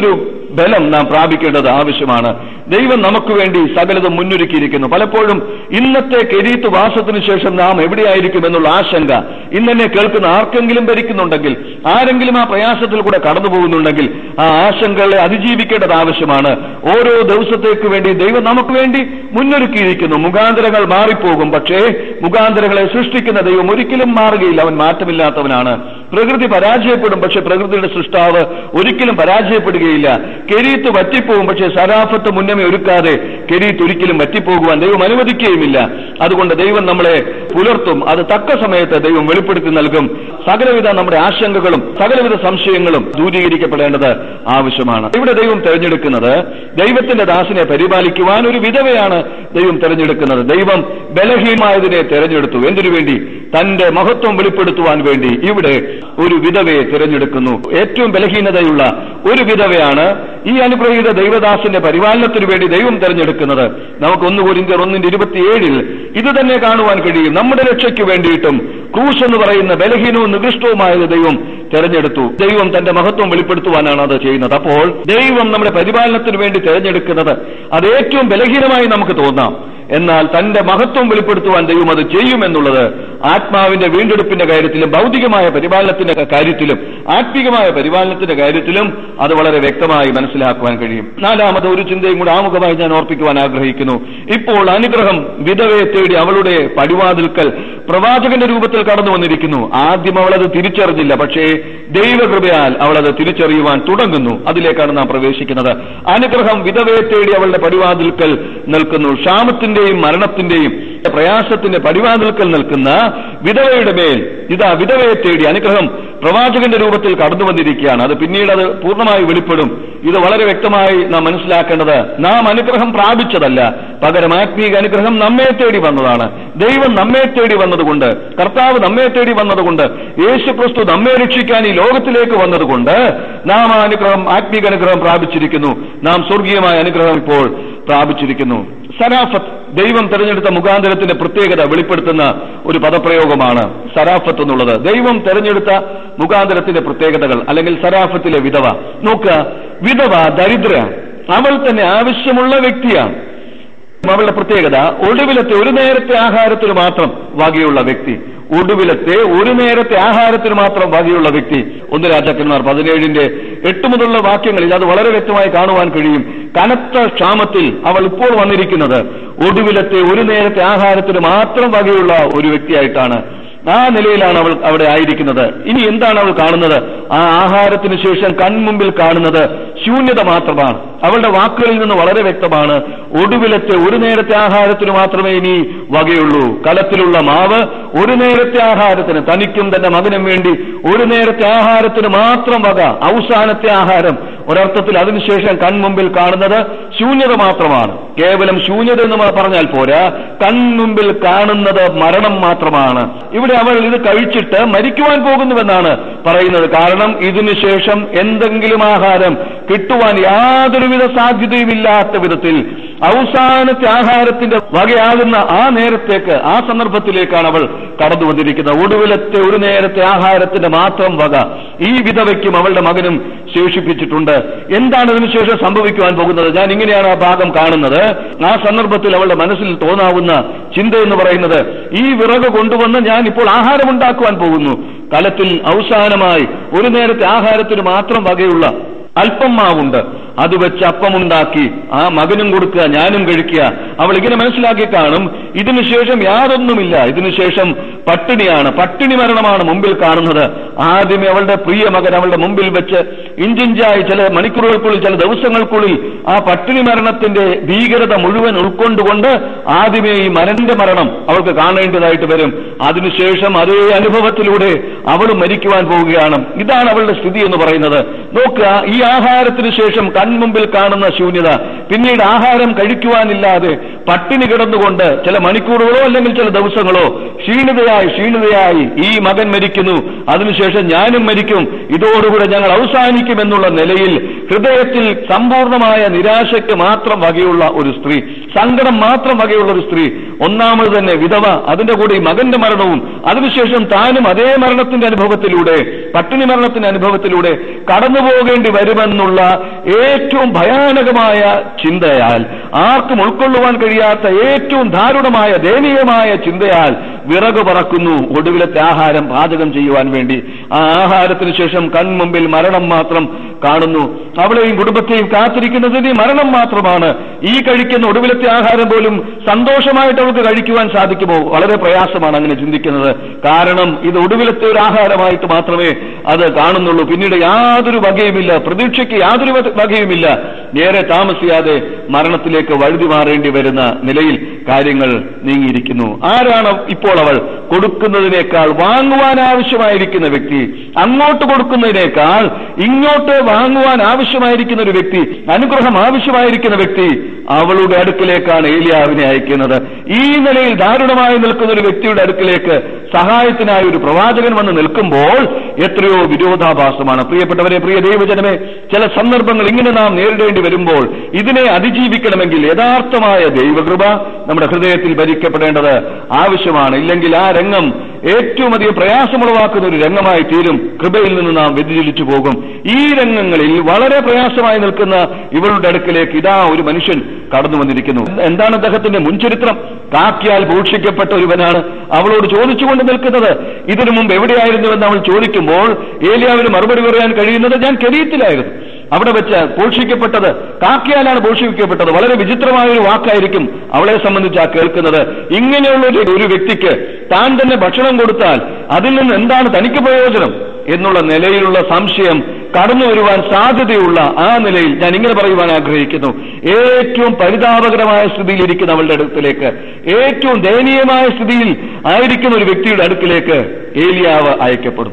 ബലം നാം പ്രാപിക്കേണ്ടത് ആവശ്യമാണ്. ദൈവം നമുക്ക് വേണ്ടി സകലതും മുന്നൊരുക്കിയിരിക്കുന്നു. പലപ്പോഴും ഇന്നത്തെ കെരീത്ത് വാസത്തിനു ശേഷം നാം എവിടെയായിരിക്കും എന്നുള്ള ആശങ്ക ഇന്നെന്നെ കേൾക്കുന്ന ആർക്കെങ്കിലും ഭരിക്കുന്നുണ്ടെങ്കിൽ, ആരെങ്കിലും ആ പ്രയാസത്തിൽ കൂടെ കടന്നു പോകുന്നുണ്ടെങ്കിൽ ആ ആശങ്കകളെ അതിജീവിക്കേണ്ടത് ആവശ്യമാണ്. ഓരോ ദിവസത്തേക്ക് വേണ്ടി ദൈവം നമുക്ക് വേണ്ടി മുന്നൊരുക്കിയിരിക്കുന്നു. മുഖാന്തരങ്ങൾ മാറിപ്പോകും, പക്ഷേ മുഖാന്തരങ്ങളെ സൃഷ്ടിക്കുന്ന ദൈവം ഒരിക്കലും മാറുകയില്ല. അവൻ മാറ്റമില്ലാത്തവനാണ്. പ്രകൃതി പരാജയപ്പെടും, പക്ഷെ പ്രകൃതിയുടെ സൃഷ്ടാവ് ഒരിക്കലും പരാജയപ്പെടുകയില്ല. കെരീത്ത് വറ്റിപ്പോകും, പക്ഷെ സരാഫത്ത് മുന്നമേ ഒരുക്കാതെ കെരീത്ത് ഒരിക്കലും വറ്റിപ്പോകുവാൻ ദൈവം അനുവദിക്കുകയുമില്ല. അതുകൊണ്ട് ദൈവം നമ്മളെ പുലർത്തും. അത് തക്ക സമയത്ത് ദൈവം വെളിപ്പെടുത്തി നൽകും. സകലവിധ നമ്മുടെ ആശങ്കകളും സകലവിധ സംശയങ്ങളും ദൂരീകരിക്കപ്പെടേണ്ടത് ആവശ്യമാണ്. ഇവിടെ ദൈവം തെരഞ്ഞെടുക്കുന്നത് ദൈവത്തിന്റെ ദാസിനെ പരിപാലിക്കുവാൻ ഒരു വിധവയാണ് ദൈവം തെരഞ്ഞെടുക്കുന്നത്. ദൈവം ബലഹീനമായതിനെ തെരഞ്ഞെടുത്തു. എന്തിനു വേണ്ടി? തന്റെ മഹത്വം വെളിപ്പെടുത്തുവാൻ വേണ്ടി ഇവിടെ ഒരു വിധവയെ തിരഞ്ഞെടുക്കുന്നു. ഏറ്റവും ബലഹീനതയുള്ള ഒരു വിധവയാണ് ഈ അനുഗ്രഹീത ദൈവദാസന്റെ പരിപാലനത്തിനു വേണ്ടി ദൈവം തെരഞ്ഞെടുക്കുന്നത്. നമുക്ക് 1 കൊരിന്ത്യർ 1:27 ഇത് തന്നെ കാണുവാൻ കഴിയും. നമ്മുടെ രക്ഷയ്ക്ക് വേണ്ടിയിട്ടും ക്രൂശ് എന്ന് പറയുന്ന ബലഹീനവും നികൃഷ്ടവുമായത് ദൈവം തെരഞ്ഞെടുത്തു. ദൈവം തന്റെ മഹത്വം വെളിപ്പെടുത്തുവാനാണ് അത് ചെയ്യുന്നത്. അപ്പോൾ ദൈവം നമ്മുടെ പരിപാലനത്തിനു വേണ്ടി തെരഞ്ഞെടുക്കുന്നത് അത് ഏറ്റവും ബലഹീനമായി നമുക്ക് തോന്നാം. എന്നാൽ തന്റെ മഹത്വം വെളിപ്പെടുത്തുവാൻ ദൈവം അത് ചെയ്യുമെന്നുള്ളത് ആത്മാവിന്റെ വീണ്ടെടുപ്പിന്റെ കാര്യത്തിലും ഭൗതികമായ പരിപാലനത്തിന്റെ കാര്യത്തിലും ആത്മീകമായ പരിപാലനത്തിന്റെ കാര്യത്തിലും അത് വളരെ വ്യക്തമായി മനസ്സിലാക്കുവാൻ കഴിയും. 4ാമത് ഒരു ചിന്തയും കൂടെ ആമുഖമായി ഞാൻ ഓർപ്പിക്കുവാൻ ആഗ്രഹിക്കുന്നു. ഇപ്പോൾ അനുഗ്രഹം വിധവയെ തേടി അവളുടെ പടിവാതിൽക്കൽ പ്രവാചകന്റെ രൂപത്തിൽ കടന്നു വന്നിരിക്കുന്നു. ആദ്യം അവളത് തിരിച്ചറിഞ്ഞില്ല, പക്ഷേ ദൈവകൃപയാൽ അവളത് തിരിച്ചറിയുവാൻ തുടങ്ങുന്നു. അതിലേക്കാണ് നാം പ്രവേശിക്കുന്നത്. അനുഗ്രഹം വിധവയെ തേടി അവളുടെ പടിവാതിൽക്കൽ നിൽക്കുന്നു. ക്ഷാമത്തിന്റെയും മരണത്തിന്റെയും പ്രയാസത്തിന്റെ പടിവാതിൽക്കൽ നിൽക്കുന്ന വിധവയുടെ മേൽ ഇതാ വിധവയെ തേടി അനുഗ്രഹം പ്രവാചകന്റെ രൂപത്തിൽ കടന്നു വന്നിരിക്കുകയാണ്. അത് പിന്നീട് അത് പൂർണ്ണമായി വെളിപ്പെടും. ഇത് വളരെ വ്യക്തമായി നാം മനസ്സിലാക്കേണ്ടത് നാം അനുഗ്രഹം പ്രാപിച്ചതല്ല, പകരം ആത്മീക അനുഗ്രഹം നമ്മെ തേടി വന്നതാണ്. ദൈവം നമ്മെ തേടി വന്നതുകൊണ്ട്, കർത്താവ് നമ്മെ തേടി വന്നതുകൊണ്ട്, യേശുക്രിസ്തു നമ്മെ രക്ഷിക്കാൻ ഈ ലോകത്തിലേക്ക് വന്നതുകൊണ്ട് നാം ആ അനുഗ്രഹം, ആത്മീക അനുഗ്രഹം പ്രാപിച്ചിരിക്കുന്നു. നാം സ്വർഗീയമായ അനുഗ്രഹം ഇപ്പോൾ പ്രാപിച്ചിരിക്കുന്നു. സരാഫത്ത് ദൈവം തെരഞ്ഞെടുത്ത മുഖാന്തരത്തിന്റെ പ്രത്യേകത വെളിപ്പെടുത്തുന്ന ഒരു പദപ്രയോഗമാണ് സരാഫത്ത് എന്നുള്ളത്. ദൈവം തെരഞ്ഞെടുത്ത മുഖാന്തരത്തിന്റെ പ്രത്യേകതകൾ, അല്ലെങ്കിൽ സരാഫത്തിലെ വിധവ. നോക്കുക, വിധവ ദരിദ്ര, അവൾ തന്നെ ആവശ്യമുള്ള വ്യക്തിയാണ്. അവളുടെ പ്രത്യേകത ഒടുവിലത്തെ ഒരു നേരത്തെ ആഹാരത്തിന് മാത്രം വകയുള്ള വ്യക്തി. ഒടുവിലത്തെ ഒരു നേരത്തെ ആഹാരത്തിന് മാത്രം വകയുള്ള വ്യക്തി. 1 രാജാക്കന്മാർ 17:8 മുതലുള്ള വാക്യങ്ങളിൽ അത് വളരെ വ്യക്തമായി കാണുവാൻ കഴിയും. കനത്ത ക്ഷാമത്തിൽ അവൾ ഇപ്പോൾ വന്നിരിക്കുന്നത് ഒടുവിലത്തെ ഒരു നേരത്തെ ആഹാരത്തിന് മാത്രം വകയുള്ള ഒരു വ്യക്തിയായിട്ടാണ്. ആ നിലയിലാണ് അവൾ അവിടെ ആയിരിക്കുന്നത്. ഇനി എന്താണ് അവൾ കാണുന്നത്? ആ ആഹാരത്തിന് ശേഷം കൺമുമ്പിൽ കാണുന്നത് ശൂന്യത മാത്രമാണ്. അവളുടെ വാക്കുകളിൽ നിന്ന് വളരെ വ്യക്തമാണ്, ഒടുവിലത്തെ ഒരു നേരത്തെ ആഹാരത്തിന് മാത്രമേ ഇനി വകയുള്ളൂ. കലത്തിലുള്ള മാവ് ഒരു നേരത്തെ ആഹാരത്തിന്, തനിക്കും തന്റെ മകനും വേണ്ടി ഒരു നേരത്തെ ആഹാരത്തിന് മാത്രം വക, അവസാനത്തെ ആഹാരം. ഒരർത്ഥത്തിൽ അതിനുശേഷം കൺമുമ്പിൽ കാണുന്നത് ശൂന്യത മാത്രമാണ്. കേവലം ശൂന്യത എന്ന് പറഞ്ഞാൽ പോരാ, കൺമുമ്പിൽ കാണുന്നത് മരണം മാത്രമാണ്. ഇവിടെ അവൾ ഇത് കഴിച്ചിട്ട് മരിക്കുവാൻ പോകുന്നുവെന്നാണ് പറയുന്നത്. കാരണം ഇതിനുശേഷം എന്തെങ്കിലും ആഹാരം കിട്ടുവാൻ യാതൊരുവിധ സാധ്യതയുമില്ലാത്ത വിധത്തിൽ അവസാനത്തെ ആഹാരത്തിന്റെ വകയാകുന്ന ആ നേരത്തേക്ക്, ആ സന്ദർഭത്തിലേക്കാണ് അവൾ കടന്നു വന്നിരിക്കുന്നത്. ഒടുവിലത്തെ ഒരു നേരത്തെ ആഹാരത്തിന്റെ മാത്രം വക ഈ വിധവയ്ക്കും അവളുടെ മകനും ശേഷിപ്പിച്ചിട്ടുണ്ട്. എന്താണ് ഇതിനുശേഷം സംഭവിക്കുവാൻ പോകുന്നത്? ഞാൻ ഇങ്ങനെയാണ് ആ ഭാഗം കാണുന്നത്. ആ സന്ദർഭത്തിൽ അവളുടെ മനസ്സിൽ തോന്നാവുന്ന ചിന്ത എന്ന് പറയുന്നത്, ഈ വിറക് കൊണ്ടുവന്ന് ഞാൻ ഇപ്പോൾ ആഹാരമുണ്ടാക്കുവാൻ പോകുന്നു. കലത്തിൽ അവസാനമായി ഒരു നേരത്തെ ആഹാരത്തിന് മാത്രം വകയുള്ള അല്പം മാവുണ്ട്, അത് വെച്ച് അപ്പമുണ്ടാക്കി ആ മകനും കൊടുക്കുക, ഞാനും കഴിക്കുക. അവൾ ഇങ്ങനെ മനസ്സിലാക്കി കാണും, ഇതിനുശേഷം യാതൊന്നുമില്ല, ഇതിനുശേഷം പട്ടിണിയാണ്, പട്ടിണി മരണമാണ് മുമ്പിൽ കാണുന്നത്. ആദ്യമേ അവളുടെ പ്രിയ മകൻ അവളുടെ മുമ്പിൽ വെച്ച് ഇഞ്ചിഞ്ചായി ചില മണിക്കൂറുകൾക്കുള്ളിൽ, ചില ദിവസങ്ങൾക്കുള്ളിൽ ആ പട്ടിണി മരണത്തിന്റെ ഭീകരത മുഴുവൻ ഉൾക്കൊണ്ടുകൊണ്ട് ആദ്യമേ ഈ മരന്റെ മരണം അവൾക്ക് കാണേണ്ടതായിട്ട് വരും. അതിനുശേഷം അതേ അനുഭവത്തിലൂടെ അവൾ മരിക്കുവാൻ പോവുകയാണ്. ഇതാണ് അവളുടെ സ്ഥിതി എന്ന് പറയുന്നത്. നോക്കുക, ഈ ആഹാരത്തിന് ശേഷം കൺമുമ്പിൽ കാണുന്ന ശൂന്യത, പിന്നീട് ആഹാരം കഴിക്കുവാനില്ലാതെ പട്ടിണി കിടന്നുകൊണ്ട് ചില മണിക്കൂറുകളോ അല്ലെങ്കിൽ ചില ദിവസങ്ങളോ ക്ഷീണിതയായി ഈ മകൻ മരിക്കുന്നു, അതിനുശേഷം ഞാനും മരിക്കും, ഇതോടുകൂടെ ഞങ്ങൾ അവസാനിക്കുമെന്നുള്ള നിലയിൽ ഹൃദയത്തിൽ സമ്പൂർണമായ നിരാശയ്ക്ക് മാത്രം വകയുള്ള ഒരു സ്ത്രീ, സങ്കടം മാത്രം വകയുള്ള ഒരു സ്ത്രീ. ഒന്നാമത് തന്നെ വിധവ, അതിന്റെ കൂടെ ഈ മകന്റെ മരണവും, അതിനുശേഷം താനും അതേ മരണത്തിന്റെ അനുഭവത്തിലൂടെ പട്ടിണി മരണത്തിന്റെ അനുഭവത്തിലൂടെ കടന്നു പോകേണ്ടി വരുമെന്നുള്ള ഏറ്റവും ഭയാനകമായ ചിന്തയാൽ, ആർക്കും ഉൾക്കൊള്ളുവാൻ കഴിയാത്ത ഏറ്റവും ദാരുണമായ ദയനീയമായ ചിന്തയാൽ വിറക് പറക്കുന്നു ഒടുവിലത്തെ ആഹാരം പാചകം ചെയ്യുവാൻ വേണ്ടി. ആ ആഹാരത്തിന് ശേഷം കൺമുമ്പിൽ മരണം മാത്രം കാണുന്നു. അവളെയും കുടുംബത്തെയും കാത്തിരിക്കുന്നതിന് മരണം മാത്രമാണ്. ഈ കഴിക്കുന്ന ഒടുവിലത്തെ ആഹാരം പോലും സന്തോഷമായിട്ട് അവൾക്ക് കഴിക്കുവാൻ സാധിക്കുമോ? വളരെ പ്രയാസമാണ് അങ്ങനെ ചിന്തിക്കുന്നത്. കാരണം ഇത് ഒടുവിലത്തെ ഒരു ആഹാരമായിട്ട് മാത്രമേ അത് കാണുന്നുള്ളൂ. പിന്നീട് യാതൊരു വകയുമില്ല, പ്രതീക്ഷയ്ക്ക് യാതൊരു വകയുമില്ല. ഏറെ താമസിയാതെ മരണത്തിലേക്ക് വഴുതി മാറേണ്ടി വരുന്ന നിലയിൽ കാര്യങ്ങൾ നീങ്ങിയിരിക്കുന്നു. ആരാണ് ഇപ്പോൾ അവൾ? കൊടുക്കുന്നതിനേക്കാൾ വാങ്ങുവാൻ ആവശ്യമായിരിക്കുന്ന വ്യക്തി, അങ്ങോട്ട് കൊടുക്കുന്നതിനേക്കാൾ ഇങ്ങോട്ട് വാങ്ങുവാൻ ആവശ്യമായിരിക്കുന്ന ഒരു വ്യക്തി, അനുഗ്രഹം ആവശ്യമായിരിക്കുന്ന വ്യക്തി അവളുടെ അടുക്കിലേക്കാണ് ഏലിയാവിനെ അയക്കുന്നത്. ഈ നിലയിൽ ദാരുണമായി നിൽക്കുന്ന ഒരു വ്യക്തിയുടെ അടുക്കിലേക്ക് സഹായത്തിനായി ഒരു പ്രവാചകൻ വന്ന് നിൽക്കുമ്പോൾ എത്രയോ വിരോധാഭാസമാണ്. പ്രിയപ്പെട്ടവരെ, പ്രിയ ദൈവജനമേ, ചില സന്ദർഭങ്ങൾ ഇങ്ങനെ നാം നേരിടേണ്ടി വരുമ്പോൾ ഇതിനെ അതിജീവിക്കണമെങ്കിൽ യഥാർത്ഥമായ ദൈവകൃപ നമ്മുടെ ഹൃദയത്തിൽ ഭരിക്കപ്പെടേണ്ടത് ആവശ്യമാണ്. ഇല്ലെങ്കിൽ ആ രംഗം ഏറ്റവും അധികം പ്രയാസമുളവാക്കുന്ന ഒരു രംഗമായി തീരും. കൃപയിൽ നിന്ന് നാം വ്യതിചലിച്ചു പോകും. ഈ രംഗങ്ങളിൽ വളരെ പ്രയാസമായി നിൽക്കുന്ന ഇവളുടെ അടുക്കിലേക്ക് ഇതാ ഒരു മനുഷ്യൻ കടന്നു വന്നിരിക്കുന്നു. എന്താണ് അദ്ദേഹത്തിന്റെ മുൻചരിത്രം? കാക്കിയാൽ ഭൂഷിക്കപ്പെട്ട ഒരുവനാണ്. അവളോട് ചോദിച്ചുകൊണ്ട് നിൽക്കുന്നത് ഇതിനു മുമ്പ് എവിടെയായിരുന്നുവെന്ന് അവൾ ചോദിക്കുമ്പോൾ ഏലിയാവിന് മറുപടി പറയാൻ കഴിയുന്നത് ഞാൻ കെരീത്തിലായിരുന്നു. അവിടെ വെച്ച് പോഷിക്കപ്പെട്ടത്, കാക്കിയാലാണ് പോഷിക്കപ്പെട്ടത്. വളരെ വിചിത്രമായൊരു വാക്കായിരിക്കും അവളെ സംബന്ധിച്ച് ആ കേൾക്കുന്നത്. ഇങ്ങനെയുള്ള ഒരു വ്യക്തിക്ക് താൻ തന്നെ ഭക്ഷണം കൊടുത്താൽ അതിൽ നിന്ന് എന്താണ് തനിക്ക് പ്രയോജനം എന്നുള്ള നിലയിലുള്ള സംശയം കടന്നു വരുവാൻ സാധ്യതയുള്ള ആ നിലയിൽ ഞാൻ ഇങ്ങനെ പറയുവാൻ ആഗ്രഹിക്കുന്നു. ഏറ്റവും പരിതാപകരമായ സ്ഥിതിയിലിരിക്കുന്ന അവളുടെ അടുക്കിലേക്ക്, ഏറ്റവും ദയനീയമായ സ്ഥിതിയിൽ ആയിരിക്കുന്ന ഒരു വ്യക്തിയുടെ അടുക്കിലേക്ക് ഏലിയാവ് അയക്കപ്പെടും.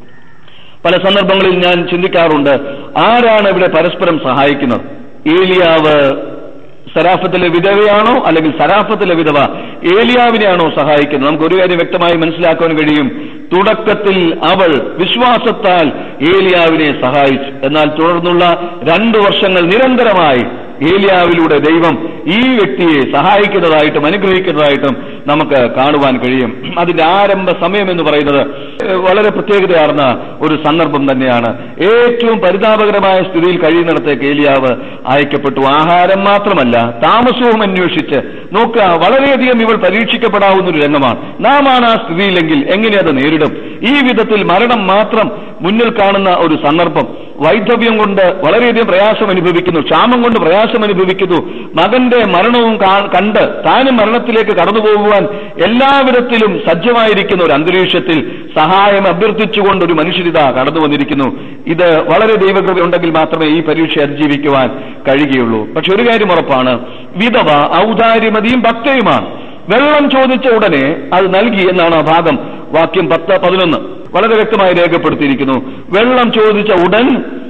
പല സന്ദർഭങ്ങളിൽ ഞാൻ ചിന്തിക്കാറുണ്ട്, ആരാണ് ഇവിടെ പരസ്പരം സഹായിക്കുന്നത്? ഏലിയാവ് സരാഫത്തിലെ വിധവയാണോ, അല്ലെങ്കിൽ സരാഫത്തിലെ വിധവ ഏലിയാവിനെയാണോ സഹായിക്കുന്നത്? നമുക്കൊരു കാര്യം വ്യക്തമായി മനസ്സിലാക്കാൻ കഴിയും. തുടക്കത്തിൽ അവൾ വിശ്വാസത്താൽ ഏലിയാവിനെ സഹായിച്ചു. എന്നാൽ തുടർന്നുള്ള 2 വർഷങ്ങൾ നിരന്തരമായി ഏലിയാവിലൂടെ ദൈവം ഈ വ്യക്തിയെ സഹായിക്കുന്നതായിട്ടും അനുഗ്രഹിക്കുന്നതായിട്ടും നമുക്ക് കാണുവാൻ കഴിയും. അതിന്റെ ആരംഭ സമയം എന്ന് പറയുന്നത് വളരെ പ്രത്യേകതയാർന്ന ഒരു സന്ദർഭം തന്നെയാണ്. ഏറ്റവും പരിതാപകരമായ സ്ഥിതിയിൽ കഴിയുന്നിടത്തേക്ക് ഏലിയാവ് അയക്കപ്പെട്ടു. ആഹാരം മാത്രമല്ല, താമസവും അന്വേഷിച്ച് നോക്കുക. വളരെയധികം ഇവൾ പരീക്ഷിക്കപ്പെടാവുന്ന ഒരു രംഗമാണ്. നാം ആണ് ആ സ്ഥിതിയിലെങ്കിൽ എങ്ങനെ അത് നേരിടും? ഈ വിധത്തിൽ മരണം മാത്രം മുന്നിൽ കാണുന്ന ഒരു സന്ദർഭം, വൈധവ്യം കൊണ്ട് വളരെയധികം പ്രയാസം അനുഭവിക്കുന്നു, ക്ഷാമം കൊണ്ട് പ്രയാസം അനുഭവിക്കുന്നു, മകന്റെ മരണവും കണ്ട് താനും മരണത്തിലേക്ക് കടന്നുപോകുവാൻ എല്ലാവിധത്തിലും സജ്ജമായിരിക്കുന്ന ഒരു അന്തരീക്ഷത്തിൽ സഹായം അഭ്യർത്ഥിച്ചുകൊണ്ട് ഒരു മനുഷ്യരിത കടന്നു വന്നിരിക്കുന്നു. ഇത് വളരെ ദൈവകൃപ ഉണ്ടെങ്കിൽ മാത്രമേ ഈ പരീക്ഷ അതിജീവിക്കുവാൻ കഴിയുകയുള്ളൂ. പക്ഷെ ഒരു കാര്യം ഉറപ്പാണ്, വിധവ ഔദാര്യമതിയും ഭക്തയുമാണ്. വെള്ളം ചോദിച്ച ഉടനെ അത് നൽകി എന്നാണ് ആ ഭാഗം, വാക്യം 10-11 വളരെ വ്യക്തമായി രേഖപ്പെടുത്തിയിരിക്കുന്നു. വെള്ളം ചോദിച്ച ഉടൻ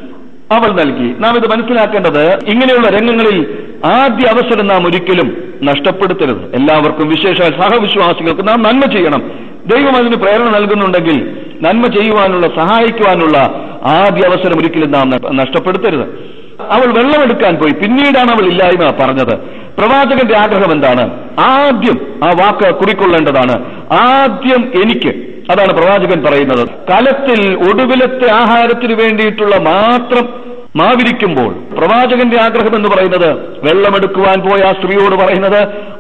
അവൾ നൽകി. നാം ഇത് മനസ്സിലാക്കേണ്ടത്, ഇങ്ങനെയുള്ള രംഗങ്ങളിൽ ആദ്യ അവസരം നാം ഒരിക്കലും നഷ്ടപ്പെടുത്തരുത്. എല്ലാവർക്കും, വിശേഷാൽ സഹവിശ്വാസികൾക്ക് നാം നന്മ ചെയ്യണം. ദൈവം അതിന് പ്രേരണ നൽകുന്നുണ്ടെങ്കിൽ നന്മ ചെയ്യുവാനുള്ള, സഹായിക്കുവാനുള്ള ആദ്യ അവസരം ഒരിക്കലും നാം നഷ്ടപ്പെടുത്തരുത്. അവൾ വെള്ളമെടുക്കാൻ പോയി. പിന്നീടാണ് അവൾ ഇല്ലായ്മ പറഞ്ഞത്. പ്രവാചകന്റെ ആഗ്രഹം എന്താണ്? ആദ്യം ആ വാക്ക് കുറിക്കൊള്ളേണ്ടതാണ്. ആദ്യം എനിക്ക്. അതാണ് പ്രവാചകൻ പറയുന്നത്. കലത്തിൽ ഒടുവിലത്തെ ആഹാരത്തിന് വേണ്ടിയിട്ടുള്ള മാത്രം മാവിരിക്കുമ്പോൾ പ്രവാചകന്റെ ആഗ്രഹം എന്ന് പറയുന്നത്, വെള്ളമെടുക്കുവാൻ പോയ ആ സ്ത്രീയോട് പറയുന്നത്,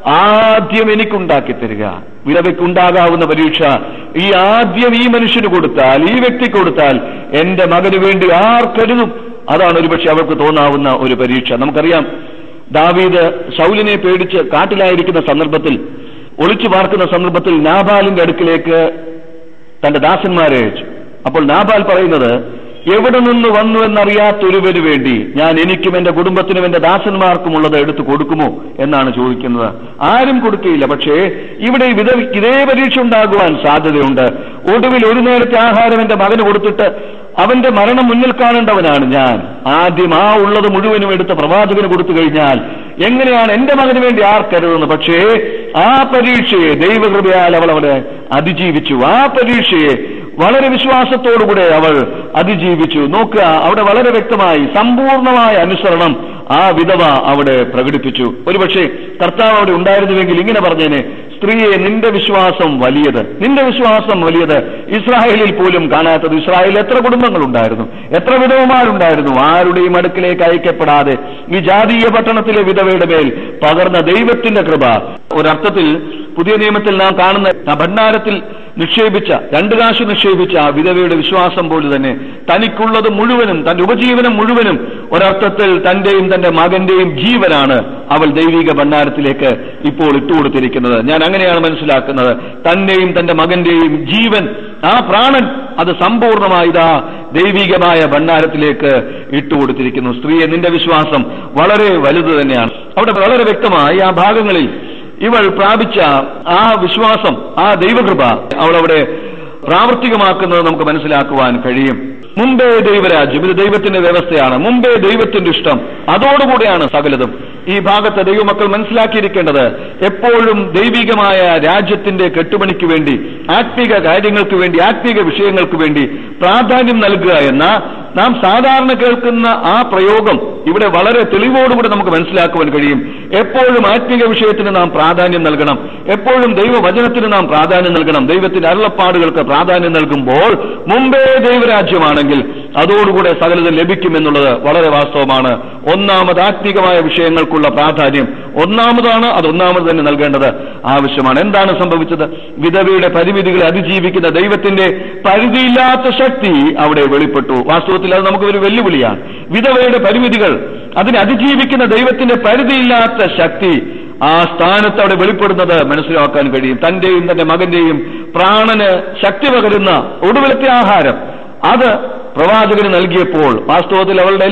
ആദ്യം എനിക്കുണ്ടാക്കി തരിക. വിധവയ്ക്കുണ്ടാകാവുന്ന പരീക്ഷ ഈ ആദ്യം ഈ മനുഷ്യന് കൊടുത്താൽ, ഈ വ്യക്തി കൊടുത്താൽ എന്റെ മകന് വേണ്ടി ആർക്കരുതും. അതാണ് ഒരുപക്ഷെ അവൾക്ക് തോന്നാവുന്ന ഒരു പരീക്ഷ. നമുക്കറിയാം, ദാവീദ് ശൗലിനെ പേടിച്ച് കാട്ടിലായിരിക്കുന്ന സന്ദർഭത്തിൽ, ഒളിച്ചു പാർക്കുന്ന സന്ദർഭത്തിൽ നാബാലിന്റെ അടുക്കിലേക്ക് തന്റെ ദാസന്മാരെ അയച്ചു. അപ്പോൾ നാബാൽ പറയുന്നത്, എവിടെ നിന്ന് വന്നു എന്നറിയാത്തൊരുവന് വേണ്ടി ഞാൻ എനിക്കും എന്റെ കുടുംബത്തിനും എന്റെ ദാസന്മാർക്കും ഉള്ളത് എടുത്തു കൊടുക്കുമോ എന്നാണ് ചോദിക്കുന്നത്. ആരും കൊടുക്കുകയില്ല. പക്ഷേ ഇവിടെ ഇതേ പരീക്ഷ ഉണ്ടാകുവാൻ സാധ്യതയുണ്ട്. ഒടുവിൽ ഒരു നേരത്തെ ആഹാരം എന്റെ മകന് കൊടുത്തിട്ട് അവന്റെ മരണം മുന്നിൽ കാണേണ്ടവനാണ് ഞാൻ. ആദ്യം ആ ഉള്ളത് മുഴുവനും എടുത്ത് പ്രവാചകന് കൊടുത്തു കഴിഞ്ഞാൽ എങ്ങനെയാണ് എന്റെ മകന് വേണ്ടി ആർക്കരുതെന്ന്? പക്ഷേ ആ പരീക്ഷയെ ദൈവകൃപയാൽ അവൾ അവിടെ അതിജീവിച്ചു. ആ പരീക്ഷയെ വളരെ വിശ്വാസത്തോടുകൂടെ അവൾ അതിജീവിച്ചു. നോക്കുക, അവിടെ വളരെ വ്യക്തമായി സമ്പൂർണമായ അനുസരണം ആ വിധവ അവിടെ പ്രകടിപ്പിച്ചു. ഒരുപക്ഷെ കർത്താവ് അവിടെ ഉണ്ടായിരുന്നുവെങ്കിൽ ഇങ്ങനെ പറഞ്ഞേനെ, സ്ത്രീയെ നിന്റെ വിശ്വാസം വലിയത്, നിന്റെ വിശ്വാസം വലിയത്. ഇസ്രായേലിൽ പോലും കാണാത്തത്. ഇസ്രായേലിൽ എത്ര കുടുംബങ്ങളുണ്ടായിരുന്നു, എത്ര വിധവമാരുണ്ടായിരുന്നു, ആരുടെയും അടുക്കിലേക്ക് അയക്കപ്പെടാതെ ഈ ജാതീയ പട്ടണത്തിലെ വിധവയുടെ മേൽ പകർന്ന ദൈവത്തിന്റെ കൃപ. ഒരർത്ഥത്തിൽ പുതിയ നിയമത്തിൽ നാം കാണുന്ന ഭണ്ഡാരത്തിൽ നിക്ഷേപിച്ച 2 കാശ് നിക്ഷേപിച്ച ആ വിധവയുടെ വിശ്വാസം പോലെ തന്നെ തനിക്കുള്ളത് മുഴുവനും, തന്റെ ഉപജീവനം മുഴുവനും ഒരർത്ഥത്തിൽ തന്റെയും തന്റെ മകന്റെയും ജീവനാണ് അവൾ ദൈവിക ഭണ്ഡാരത്തിലേക്ക് ഇപ്പോൾ ഇട്ടുകൊടുത്തിരിക്കുന്നത്. ഞാൻ അങ്ങനെയാണ് മനസ്സിലാക്കുന്നത്. തന്റെയും തന്റെ മകന്റെയും ജീവൻ, ആ പ്രാണൻ, അത് സമ്പൂർണമായി ഇതാ ദൈവികമായ ഭണ്ഡാരത്തിലേക്ക് ഇട്ടുകൊടുത്തിരിക്കുന്നു. സ്ത്രീയെ നിന്റെ വിശ്വാസം വളരെ വലുത് തന്നെയാണ്. അവിടെ വളരെ വ്യക്തമായി ആ ഭാഗങ്ങളിൽ ഇവൾ പ്രാപിച്ച ആ വിശ്വാസം, ആ ദൈവകൃപ അവളവിടെ പ്രാവർത്തികമാക്കുന്നത് നമുക്ക് മനസ്സിലാക്കുവാൻ കഴിയും. മുമ്പേ ദൈവരാജ്യം, ഇത് ദൈവത്തിന്റെ വ്യവസ്ഥയാണ്. മുമ്പേ ദൈവത്തിന്റെ ഇഷ്ടം, അതോടുകൂടെയാണ് സകലതും. ഈ ഭാഗത്ത് ദൈവമക്കൾ മനസ്സിലാക്കിയിരിക്കേണ്ടത് എപ്പോഴും ദൈവികമായ രാജ്യത്തിന്റെ കെട്ടുപണിക്ക് വേണ്ടി, ആത്മീക കാര്യങ്ങൾക്ക് വേണ്ടി, ആത്മീക വിഷയങ്ങൾക്ക് വേണ്ടി പ്രാധാന്യം നൽകുക എന്ന നാം സാധാരണ കേൾക്കുന്ന ആ പ്രയോഗം ഇവിടെ വളരെ തെളിവോടുകൂടി നമുക്ക് മനസ്സിലാക്കുവാൻ കഴിയും. എപ്പോഴും ആത്മീക വിഷയത്തിന് നാം പ്രാധാന്യം നൽകണം, എപ്പോഴും ദൈവവചനത്തിന് നാം പ്രാധാന്യം നൽകണം. ദൈവത്തിന്റെ അരുളപ്പാടുകൾക്ക് പ്രാധാന്യം നൽകുമ്പോൾ മുമ്പേ ദൈവരാജ്യമാണെങ്കിൽ അതോടുകൂടെ സകലതും ലഭിക്കുമെന്നുള്ളത് വളരെ വാസ്തവമാണ്. ഒന്നാമത് ആത്മീകമായ വിഷയങ്ങൾക്കുള്ള പ്രാധാന്യം ഒന്നാമതാണ്. അത് ഒന്നാമത് തന്നെ നൽകേണ്ടത് ആവശ്യമാണ്. എന്താണ് സംഭവിച്ചത്? വിധവയുടെ പരിമിതികളെ അതിജീവിക്കുന്ന ദൈവത്തിന്റെ പരിധിയില്ലാത്ത ശക്തി അവിടെ വെളിപ്പെട്ടു. വാസ്തവത്തിൽ അത് നമുക്ക് ഒരു വെല്ലുവിളിയാണ്. വിധവയുടെ പരിമിതികൾ, അതിനെ അതിജീവിക്കുന്ന ദൈവത്തിന്റെ പരിധിയില്ലാത്ത ശക്തി ആ സ്ഥാനത്ത് അവിടെ വെളിപ്പെടുന്നത് മനസ്സിലാക്കാൻ കഴിയും. തന്റെയും തന്റെ മകന്റെയും പ്രാണന് ശക്തി പകരുന്ന ഒടുവിലത്തെ ആഹാരം അത് പ്രവാചകന് നൽകിയപ്പോൾ വാസ്തവത്തിൽ അവളുടെ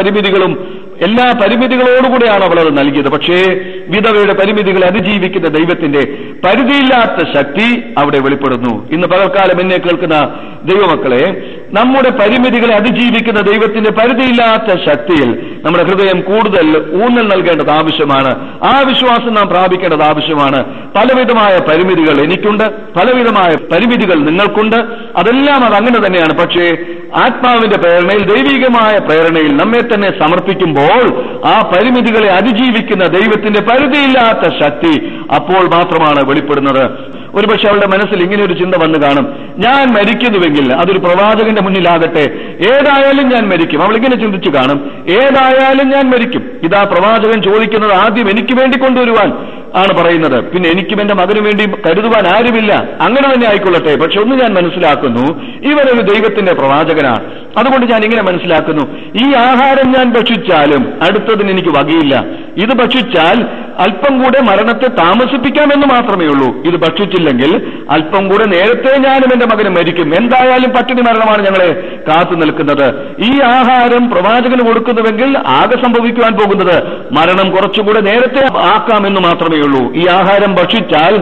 എല്ലാ പരിമിതികളോടുകൂടെയാണ് അവൾ അത് നൽകിയത്. പക്ഷേ വിധവയുടെ പരിമിതികളെ അതിജീവിക്കുന്ന ദൈവത്തിന്റെ പരിധിയില്ലാത്ത ശക്തി അവിടെ വെളിപ്പെടുന്നു. ഇന്ന് പകൽക്കാലം എന്നെ കേൾക്കുന്ന ദൈവമക്കളെ, നമ്മുടെ പരിമിതികളെ അതിജീവിക്കുന്ന ദൈവത്തിന്റെ പരിധിയില്ലാത്ത ശക്തിയിൽ നമ്മുടെ ഹൃദയം കൂടുതൽ ഊന്നൽ നൽകേണ്ടത് ആവശ്യമാണ്. ആ വിശ്വാസം നാം പ്രാപിക്കേണ്ടത് ആവശ്യമാണ്. പലവിധമായ പരിമിതികൾ എനിക്കുണ്ട്, പലവിധമായ പരിമിതികൾ നിങ്ങൾക്കുണ്ട്. അതെല്ലാം അത് അങ്ങനെ തന്നെയാണ്. പക്ഷേ ആത്മാവിന്റെ പ്രേരണയിൽ, ദൈവികമായ പ്രേരണയിൽ നമ്മെ തന്നെ സമർപ്പിക്കുമ്പോൾ ആ പരിമിതികളെ അതിജീവിക്കുന്ന ദൈവത്തിന്റെ പരിധിയില്ലാത്ത ശക്തി അപ്പോൾ മാത്രമാണ് വെളിപ്പെടുന്നത്. ഒരുപക്ഷെ അവളുടെ മനസ്സിൽ ഇങ്ങനെ ഒരു ചിന്ത വന്നു കാണും, ഞാൻ മരിക്കുന്നുവെങ്കിൽ അതൊരു പ്രവാചകന്റെ മുന്നിലാകട്ടെ, ഏതായാലും ഞാൻ മരിക്കും. അവൾ ഇങ്ങനെ ചിന്തിച്ചു കാണും, ഏതായാലും ഞാൻ മരിക്കും. ഇതാ പ്രവാചകൻ ചോദിക്കുന്നത് ആദ്യം എനിക്ക് വേണ്ടി കൊണ്ടുവരുവാൻ ആണ് പറയുന്നത്, പിന്നെ എനിക്കും എന്റെ മകനും വേണ്ടി കരുതുവാൻ ആരുമില്ല. അങ്ങനെ തന്നെ ആയിക്കൊള്ളട്ടെ. പക്ഷെ ഒന്ന് ഞാൻ മനസ്സിലാക്കുന്നു, ഇവരൊരു ദൈവത്തിന്റെ പ്രവാചകനാണ്. അതുകൊണ്ട് ഞാൻ ഇങ്ങനെ മനസ്സിലാക്കുന്നു, ഈ ആഹാരം ഞാൻ ഭക്ഷിച്ചാലും അടുത്തതിന് എനിക്ക് വകയില്ല. ഇത് ഭക്ഷിച്ചാൽ അല്പം കൂടെ മരണത്തെ താമസിപ്പിക്കാമെന്ന് മാത്രമേ ഉള്ളൂ. ഇത് ഭക്ഷിച്ചില്ലെങ്കിൽ അല്പം കൂടെ നേരത്തെ ഞാനും എന്റെ മകനും മരിക്കും. എന്തായാലും പട്ടിണി മരണമാണ് ഞങ്ങളെ കാത്തു നിൽക്കുന്നത്. ഈ ആഹാരം പ്രവാചകന് കൊടുക്കുന്നുവെങ്കിൽ ആകെ സംഭവിക്കുവാൻ പോകുന്നത് മരണം കുറച്ചുകൂടെ നേരത്തെ ആക്കാമെന്ന് മാത്രമേ ഉള്ളൂ. ഈ ആഹാരം ഭക്ഷിച്ചാൽ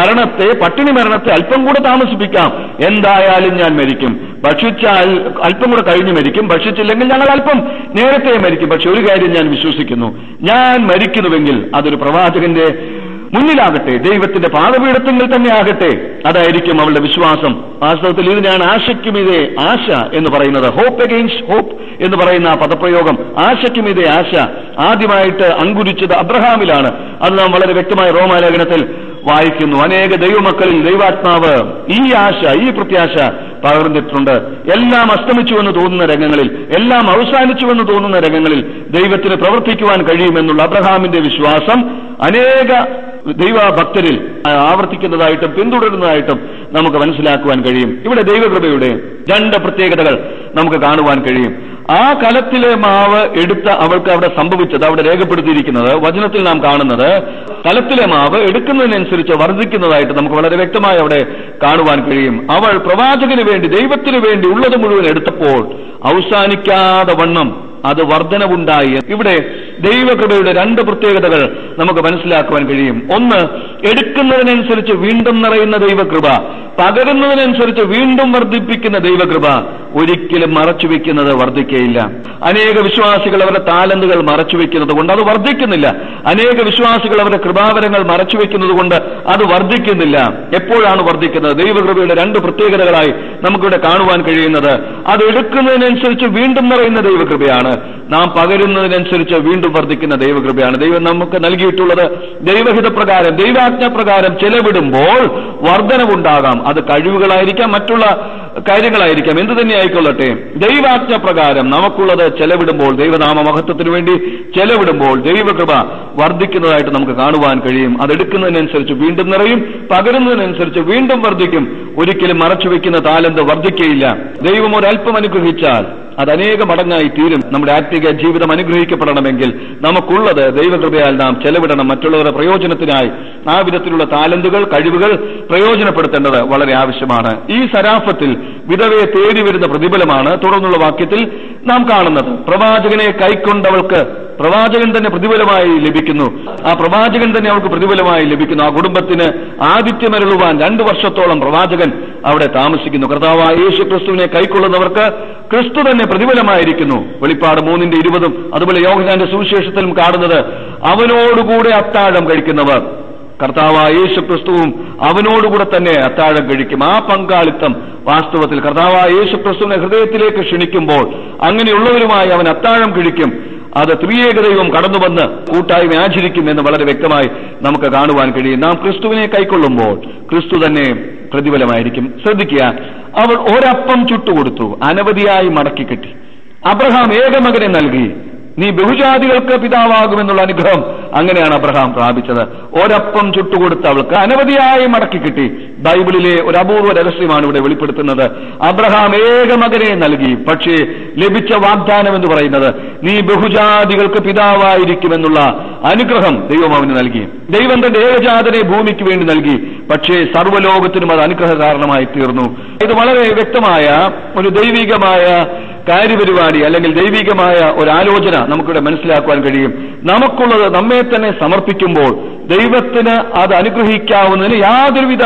പട്ടിണി മരണത്തെ അല്പം കൂടെ താമസിപ്പിക്കാം. എന്തായാലും ഞാൻ മരിക്കും. ഭക്ഷിച്ചാൽ അല്പം കൂടെ കഴിഞ്ഞ് മരിക്കും, ഭക്ഷിച്ചില്ലെങ്കിൽ ഞങ്ങൾ അല്പം നേരത്തെ മരിക്കും. പക്ഷെ ഒരു കാര്യം ഞാൻ വിശ്വസിക്കുന്നു, ഞാൻ മരിക്കുന്നുവെങ്കിൽ അതൊരു പ്രവാചകന്റെ മുന്നിലാകട്ടെ, ദൈവത്തിന്റെ പാദപീഠത്തിൽ തന്നെ ആകട്ടെ. അതായിരിക്കും അവളുടെ വിശ്വാസം. വാസ്തവത്തിൽ ഇതിനാണ് ആശയ്ക്കുമിതേ ആശ എന്ന് പറയുന്നത്. ഹോപ്പ് അഗെയിൻസ്റ്റ് ഹോപ്പ് എന്ന് പറയുന്ന പദപ്രയോഗം, ആശയ്ക്കുമിതേ ആശ, ആദ്യമായിട്ട് അങ്കുരിച്ചത് അബ്രഹാമിലാണ്. അത് നാം വളരെ വ്യക്തമായി റോമാലേഖനത്തിൽ വായിക്കുന്നു. അനേക ദൈവമക്കളിൽ ദൈവാത്മാവ് ഈ ആശ, ഈ പ്രത്യാശ പകർന്നിട്ടുണ്ട്. എല്ലാം അസ്തമിച്ചുവെന്ന് തോന്നുന്ന രംഗങ്ങളിൽ, എല്ലാം അവസാനിച്ചുവെന്ന് തോന്നുന്ന രംഗങ്ങളിൽ ദൈവത്തിന് പ്രവർത്തിക്കുവാൻ കഴിയുമെന്നുള്ള അബ്രഹാമിന്റെ വിശ്വാസം അനേക ദൈവഭക്തരിൽ ആവർത്തിക്കുന്നതായിട്ടും പിന്തുടരുന്നതായിട്ടും നമുക്ക് മനസ്സിലാക്കുവാൻ കഴിയും. ഇവിടെ ദൈവകൃപയുടെ 2 പ്രത്യേകതകൾ നമുക്ക് കാണുവാൻ കഴിയും. ആ കലത്തിലെ മാവ് എടുത്ത അവൾക്ക് അവിടെ സംഭവിച്ചത് അവിടെ രേഖപ്പെടുത്തിയിരിക്കുന്നത് വചനത്തിൽ നാം കാണുന്നത്, കലത്തിലെ മാവ് എടുക്കുന്നതിനനുസരിച്ച് വർദ്ധിക്കുന്നതായിട്ട് നമുക്ക് വളരെ വ്യക്തമായി അവിടെ കാണുവാൻ കഴിയും. അവൾ പ്രവാചകന് വേണ്ടി, ദൈവത്തിന് വേണ്ടി ഉള്ളത് മുഴുവൻ എടുത്തപ്പോൾ അവസാനിക്കാതെ വണ്ണം അത് വർധനവുണ്ടായി. ഇവിടെ ദൈവകൃപയുടെ 2 പ്രത്യേകതകൾ നമുക്ക് മനസ്സിലാക്കുവാൻ കഴിയും. ഒന്ന്, എടുക്കുന്നതിനനുസരിച്ച് വീണ്ടും നിറയുന്ന ദൈവകൃപ, പകരുന്നതിനനുസരിച്ച് വീണ്ടും വർദ്ധിപ്പിക്കുന്ന ദൈവകൃപ. ഒരിക്കലും മറച്ചുവെക്കുന്നത് വർദ്ധിക്കുകയില്ല. അനേക വിശ്വാസികൾ അവരുടെ താലന്തുകൾ മറച്ചുവെക്കുന്നത് കൊണ്ട് അത് വർദ്ധിക്കുന്നില്ല. അനേക വിശ്വാസികൾ അവരുടെ കൃപാവരങ്ങൾ മറച്ചുവെക്കുന്നത് കൊണ്ട് അത് വർദ്ധിക്കുന്നില്ല. എപ്പോഴാണ് വർദ്ധിക്കുന്നത്? ദൈവകൃപയുടെ രണ്ട് പ്രത്യേകതകളായി നമുക്കിവിടെ കാണുവാൻ കഴിയുന്നത്, അത് എടുക്കുന്നതിനനുസരിച്ച് വീണ്ടും നിറയുന്ന ദൈവകൃപയാണ്, നാം പകരുന്നതിനനുസരിച്ച് വീണ്ടും വർദ്ധിക്കുന്ന ദൈവകൃപയാണ്. ദൈവം നമുക്ക് നൽകിയിട്ടുള്ളത് ദൈവഹിതപ്രകാരം, ദൈവാജ്ഞപ്രകാരം ചെലവിടുമ്പോൾ വർധനവുണ്ടാകാം. അത് കഴിവുകളായിരിക്കാം, മറ്റുള്ള കാര്യങ്ങളായിരിക്കാം, എന്തു തന്നെ ആയിക്കൊള്ളട്ടെ. ദൈവാജ്ഞ പ്രകാരം നമുക്കുള്ളത് ചെലവിടുമ്പോൾ, ദൈവനാമ മഹത്വത്തിനു വേണ്ടി ചെലവിടുമ്പോൾ ദൈവകൃപ വർദ്ധിക്കുന്നതായിട്ട് നമുക്ക് കാണുവാൻ കഴിയും. അതെടുക്കുന്നതിനനുസരിച്ച് വീണ്ടും നിറയും, പകരുന്നതിനനുസരിച്ച് വീണ്ടും വർദ്ധിക്കും. ഒരിക്കലും മറച്ചുവെക്കുന്ന താലന്ത് വർദ്ധിക്കുകയില്ല. ദൈവം ഒരല്പം അനുഗ്രഹിച്ചാൽ അത് അനേക മടങ്ങായി തീരും. നമ്മുടെ ആത്മീക ജീവിതം അനുഗ്രഹിക്കപ്പെടണമെങ്കിൽ നമുക്കുള്ളത് ദൈവകൃപയാൽ നാം ചെലവിടണം. മറ്റുള്ളവരുടെ പ്രയോജനത്തിനായി ആ വിധത്തിലുള്ള താലന്തുകൾ, കഴിവുകൾ പ്രയോജനപ്പെടുത്തേണ്ടത് വളരെ ആവശ്യമാണ്. ഈ സരാഫത്തിൽ വിധവയെ തേടി വരുന്ന പ്രതിഫലമാണ് തുടർന്നുള്ള വാക്യത്തിൽ നാം കാണുന്നത്. പ്രവാചകനെ കൈക്കൊണ്ടവൾക്ക് പ്രവാചകൻ തന്നെ പ്രതിഫലമായി ലഭിക്കുന്നു. ആ പ്രവാചകൻ തന്നെ അവൾക്ക് പ്രതിഫലമായി ലഭിക്കുന്നു. ആ കുടുംബത്തിന് ആതിഥ്യമരുളുവാൻ 2 വർഷത്തോളം പ്രവാചകൻ അവിടെ താമസിക്കുന്നു. കർത്താവായ യേശു ക്രിസ്തുവിനെ കൈക്കൊള്ളുന്നവർക്ക് ക്രിസ്തു തന്നെ പ്രതിഫലമായിരിക്കുന്നു. വെളിപ്പാട് 3:20 അതുപോലെ യോഹന്നാന്റെ സുവിശേഷത്തിലും കാണുന്നത്, അവനോടുകൂടെ അത്താഴം കഴിക്കുന്നവർ, കർത്താവായ യേശു ക്രിസ്തുവും അവനോടുകൂടെ തന്നെ അത്താഴം കഴിക്കും. ആ പങ്കാളിത്തം വാസ്തവത്തിൽ കർത്താവായ യേശു ക്രിസ്തുവിനെ ഹൃദയത്തിലേക്ക് ക്ഷണിക്കുമ്പോൾ അങ്ങനെയുള്ളവരുമായി അവൻ അത്താഴം കഴിക്കും. അത് ത്രിയേകദൈവം കടന്നുവന്ന് കൂട്ടായ്മ ആചരിക്കും എന്ന് വളരെ വ്യക്തമായി നമുക്ക് കാണുവാൻ കഴിയും. നാം ക്രിസ്തുവിനെ കൈക്കൊള്ളുമ്പോൾ ക്രിസ്തു തന്നെ പ്രതിഫലമായിരിക്കും. ശ്രദ്ധിക്കുക, അവൾ ഒരപ്പം ചുട്ടുകൊടുത്തു, അനവധിയായി മടക്കി കെട്ടി. അബ്രഹാം ഏകമകനെ നൽകി, നീ ബഹുജാതികൾക്ക് പിതാവാകുമെന്നുള്ള അനുഗ്രഹം അങ്ങനെയാണ് അബ്രഹാം പ്രാപിച്ചത്. ഒരപ്പം ചുട്ടുകൊടുത്ത് അവൾക്ക് അനവധിയായി മടക്കി കിട്ടി. ബൈബിളിലെ ഒരു അപൂർവ രഹസ്യമാണ് ഇവിടെ വെളിപ്പെടുത്തുന്നത്. അബ്രഹാം ഏകമകനെ നൽകി, പക്ഷേ ലഭിച്ച വാഗ്ദാനം എന്ന് പറയുന്നത് നീ ബഹുജാതികൾക്ക് പിതാവായിരിക്കുമെന്നുള്ള അനുഗ്രഹം ദൈവം അവന് നൽകി. ദൈവം തന്റെ ഏകജാതനെ ഭൂമിക്ക് വേണ്ടി നൽകി, പക്ഷേ സർവ്വലോകത്തിനും അത് അനുഗ്രഹ കാരണമായി തീർന്നു. ഇത് വളരെ വ്യക്തമായ ഒരു ദൈവികമായ കാര്യപരിപാടി അല്ലെങ്കിൽ ദൈവികമായ ഒരു ആലോചന നമുക്കിവിടെ മനസ്സിലാക്കുവാൻ കഴിയും. നമുക്കുള്ളത് നമ്മെ തന്നെ സമർപ്പിക്കുമ്പോൾ ദൈവത്തിന് അത് അനുഗ്രഹിക്കാവുന്നതിന് യാതൊരുവിധ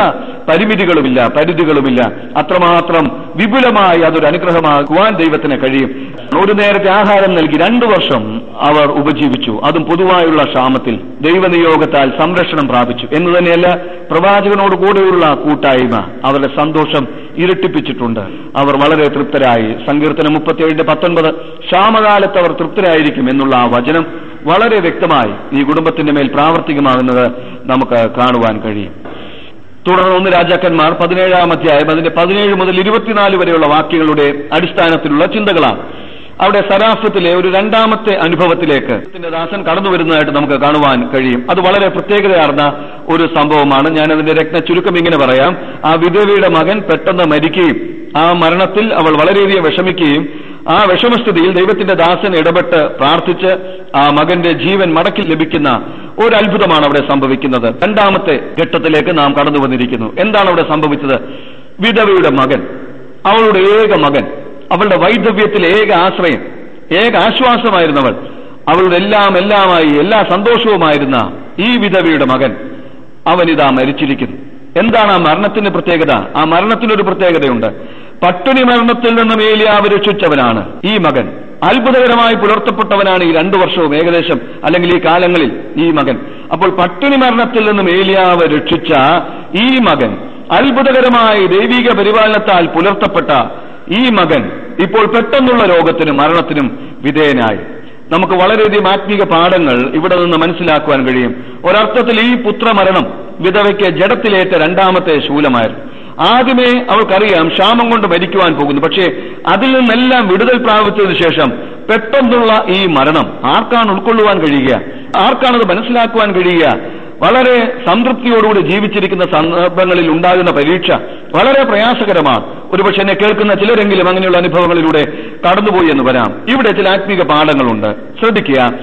പരിധികളുമില്ല. അത്രമാത്രം വിപുലമായി അതൊരു അനുഗ്രഹമാക്കുവാൻ ദൈവത്തിന് കഴിയും. ഒരു നേരത്തെ ആഹാരം നൽകി 2 വർഷം അവർ ഉപജീവിച്ചു, അതും പൊതുവായുള്ള ക്ഷാമത്തിൽ. ദൈവനിയോഗത്താൽ സംരക്ഷണം പ്രാപിച്ചു എന്ന് തന്നെയല്ല, പ്രവാചകനോട് കൂടെയുള്ള കൂട്ടായ്മ അവരുടെ സന്തോഷം ഇരട്ടിപ്പിച്ചിട്ടുണ്ട്. അവർ വളരെ തൃപ്തരായി. സങ്കീർത്തനം 37:19 ക്ഷാമകാലത്ത് അവർ തൃപ്തരായിരിക്കും എന്നുള്ള ആ വചനം വളരെ വ്യക്തമായി ഈ കുടുംബത്തിന്റെ മേൽ പ്രാവർത്തികമാകുന്നത് നമുക്ക് കാണുവാൻ കഴിയും. തുടർന്ന് 1 രാജാക്കന്മാർ 17-ാം അധ്യായം അതിന്റെ 17 മുതൽ 24 വരെയുള്ള വാക്യങ്ങളുടെ അടിസ്ഥാനത്തിലുള്ള ചിന്തകളാണ്. അവിടെ സരാഫത്തിലെ ഒരു 2ാമത്തെ അനുഭവത്തിലേക്ക് ദാസൻ കടന്നു വരുന്നതായിട്ട് നമുക്ക് കാണുവാൻ കഴിയും. അത് വളരെ പ്രത്യേകതയാർന്ന ഒരു സംഭവമാണ്. ഞാനതിന്റെ രത്ന ചുരുക്കം ഇങ്ങനെ പറയാം. ആ വിധവയുടെ മകൻ പെട്ടെന്ന് മരിക്കുകയും ആ മരണത്തിൽ അവൾ വളരെയധികം വിഷമിക്കുകയും ആ വിഷമസ്ഥിതിയിൽ ദൈവത്തിന്റെ ദാസൻ ഇടപെട്ട് പ്രാർത്ഥിച്ച് ആ മകന്റെ ജീവൻ മടക്കി ലഭിക്കുന്ന ഒരു അത്ഭുതമാണ് അവിടെ സംഭവിക്കുന്നത്. 2ാമത്തെ ഘട്ടത്തിലേക്ക് നാം കടന്നു വന്നിരിക്കുന്നു. എന്താണ് അവിടെ സംഭവിച്ചത്? വിധവയുടെ മകൻ, അവളുടെ ഏക മകൻ, അവളുടെ വൈധവ്യത്തിലെ ഏക ആശ്രയം, ഏക ആശ്വാസമായിരുന്നവൾ, അവളുടെ എല്ലാമായി എല്ലാ സന്തോഷവുമായിരുന്ന ഈ വിധവയുടെ മകൻ അവനിതാ മരിച്ചിരിക്കുന്നു. എന്താണ് ആ മരണത്തിന്റെ പ്രത്യേകത? ആ മരണത്തിനൊരു പ്രത്യേകതയുണ്ട്. പട്ടിണി മരണത്തിൽ നിന്നും ഏലിയാവ് രക്ഷിച്ചവനാണ് ഈ മകൻ. അത്ഭുതകരമായി പുലർത്തപ്പെട്ടവനാണ് ഈ 2 വർഷവും ഏകദേശം, അല്ലെങ്കിൽ ഈ കാലങ്ങളിൽ ഈ മകൻ. അപ്പോൾ പട്ടിണി മരണത്തിൽ നിന്നും ഏലിയാവ് രക്ഷിച്ച ഈ മകൻ, അത്ഭുതകരമായി ദൈവിക പരിപാലനത്താൽ പുലർത്തപ്പെട്ട ഈ മകൻ ഇപ്പോൾ പെട്ടെന്നുള്ള രോഗത്തിനും മരണത്തിനും വിധേയനായി. നമുക്ക് വളരെയധികം ആത്മീക പാഠങ്ങൾ ഇവിടെ നിന്ന് മനസ്സിലാക്കുവാൻ കഴിയും. ഒരർത്ഥത്തിൽ ഈ പുത്രമരണം വിധവയ്ക്ക് ജഡത്തിലേറ്റ 2ാമത്തെ ശൂലമായിരുന്നു. ആദ്യമേ അവൾക്കറിയാം ക്ഷാമം കൊണ്ട് മരിക്കുവാൻ പോകുന്നു. പക്ഷേ അതിൽ നിന്നെല്ലാം വിടുതൽ പ്രാപിച്ചതിനു ശേഷം പെട്ടെന്നുള്ള ഈ മരണം ആർക്കാണ് ഉൾക്കൊള്ളുവാൻ കഴിയുക? ആർക്കാണത് മനസ്സിലാക്കുവാൻ കഴിയുക? വളരെ സംതൃപ്തിയോടുകൂടി ജീവിച്ചിരിക്കുന്ന സന്ദർഭങ്ങളിൽ ഉണ്ടാകുന്ന പരീക്ഷ വളരെ പ്രയാസകരമാണ്. ഒരുപക്ഷെ എന്നെ കേൾക്കുന്ന ചിലരെങ്കിലും അങ്ങനെയുള്ള അനുഭവങ്ങളിലൂടെ കടന്നുപോയി എന്ന് വരാം. ഇവിടെ ചില ആത്മീക പാഠങ്ങളുണ്ട്. ശ്രദ്ധിക്കുക,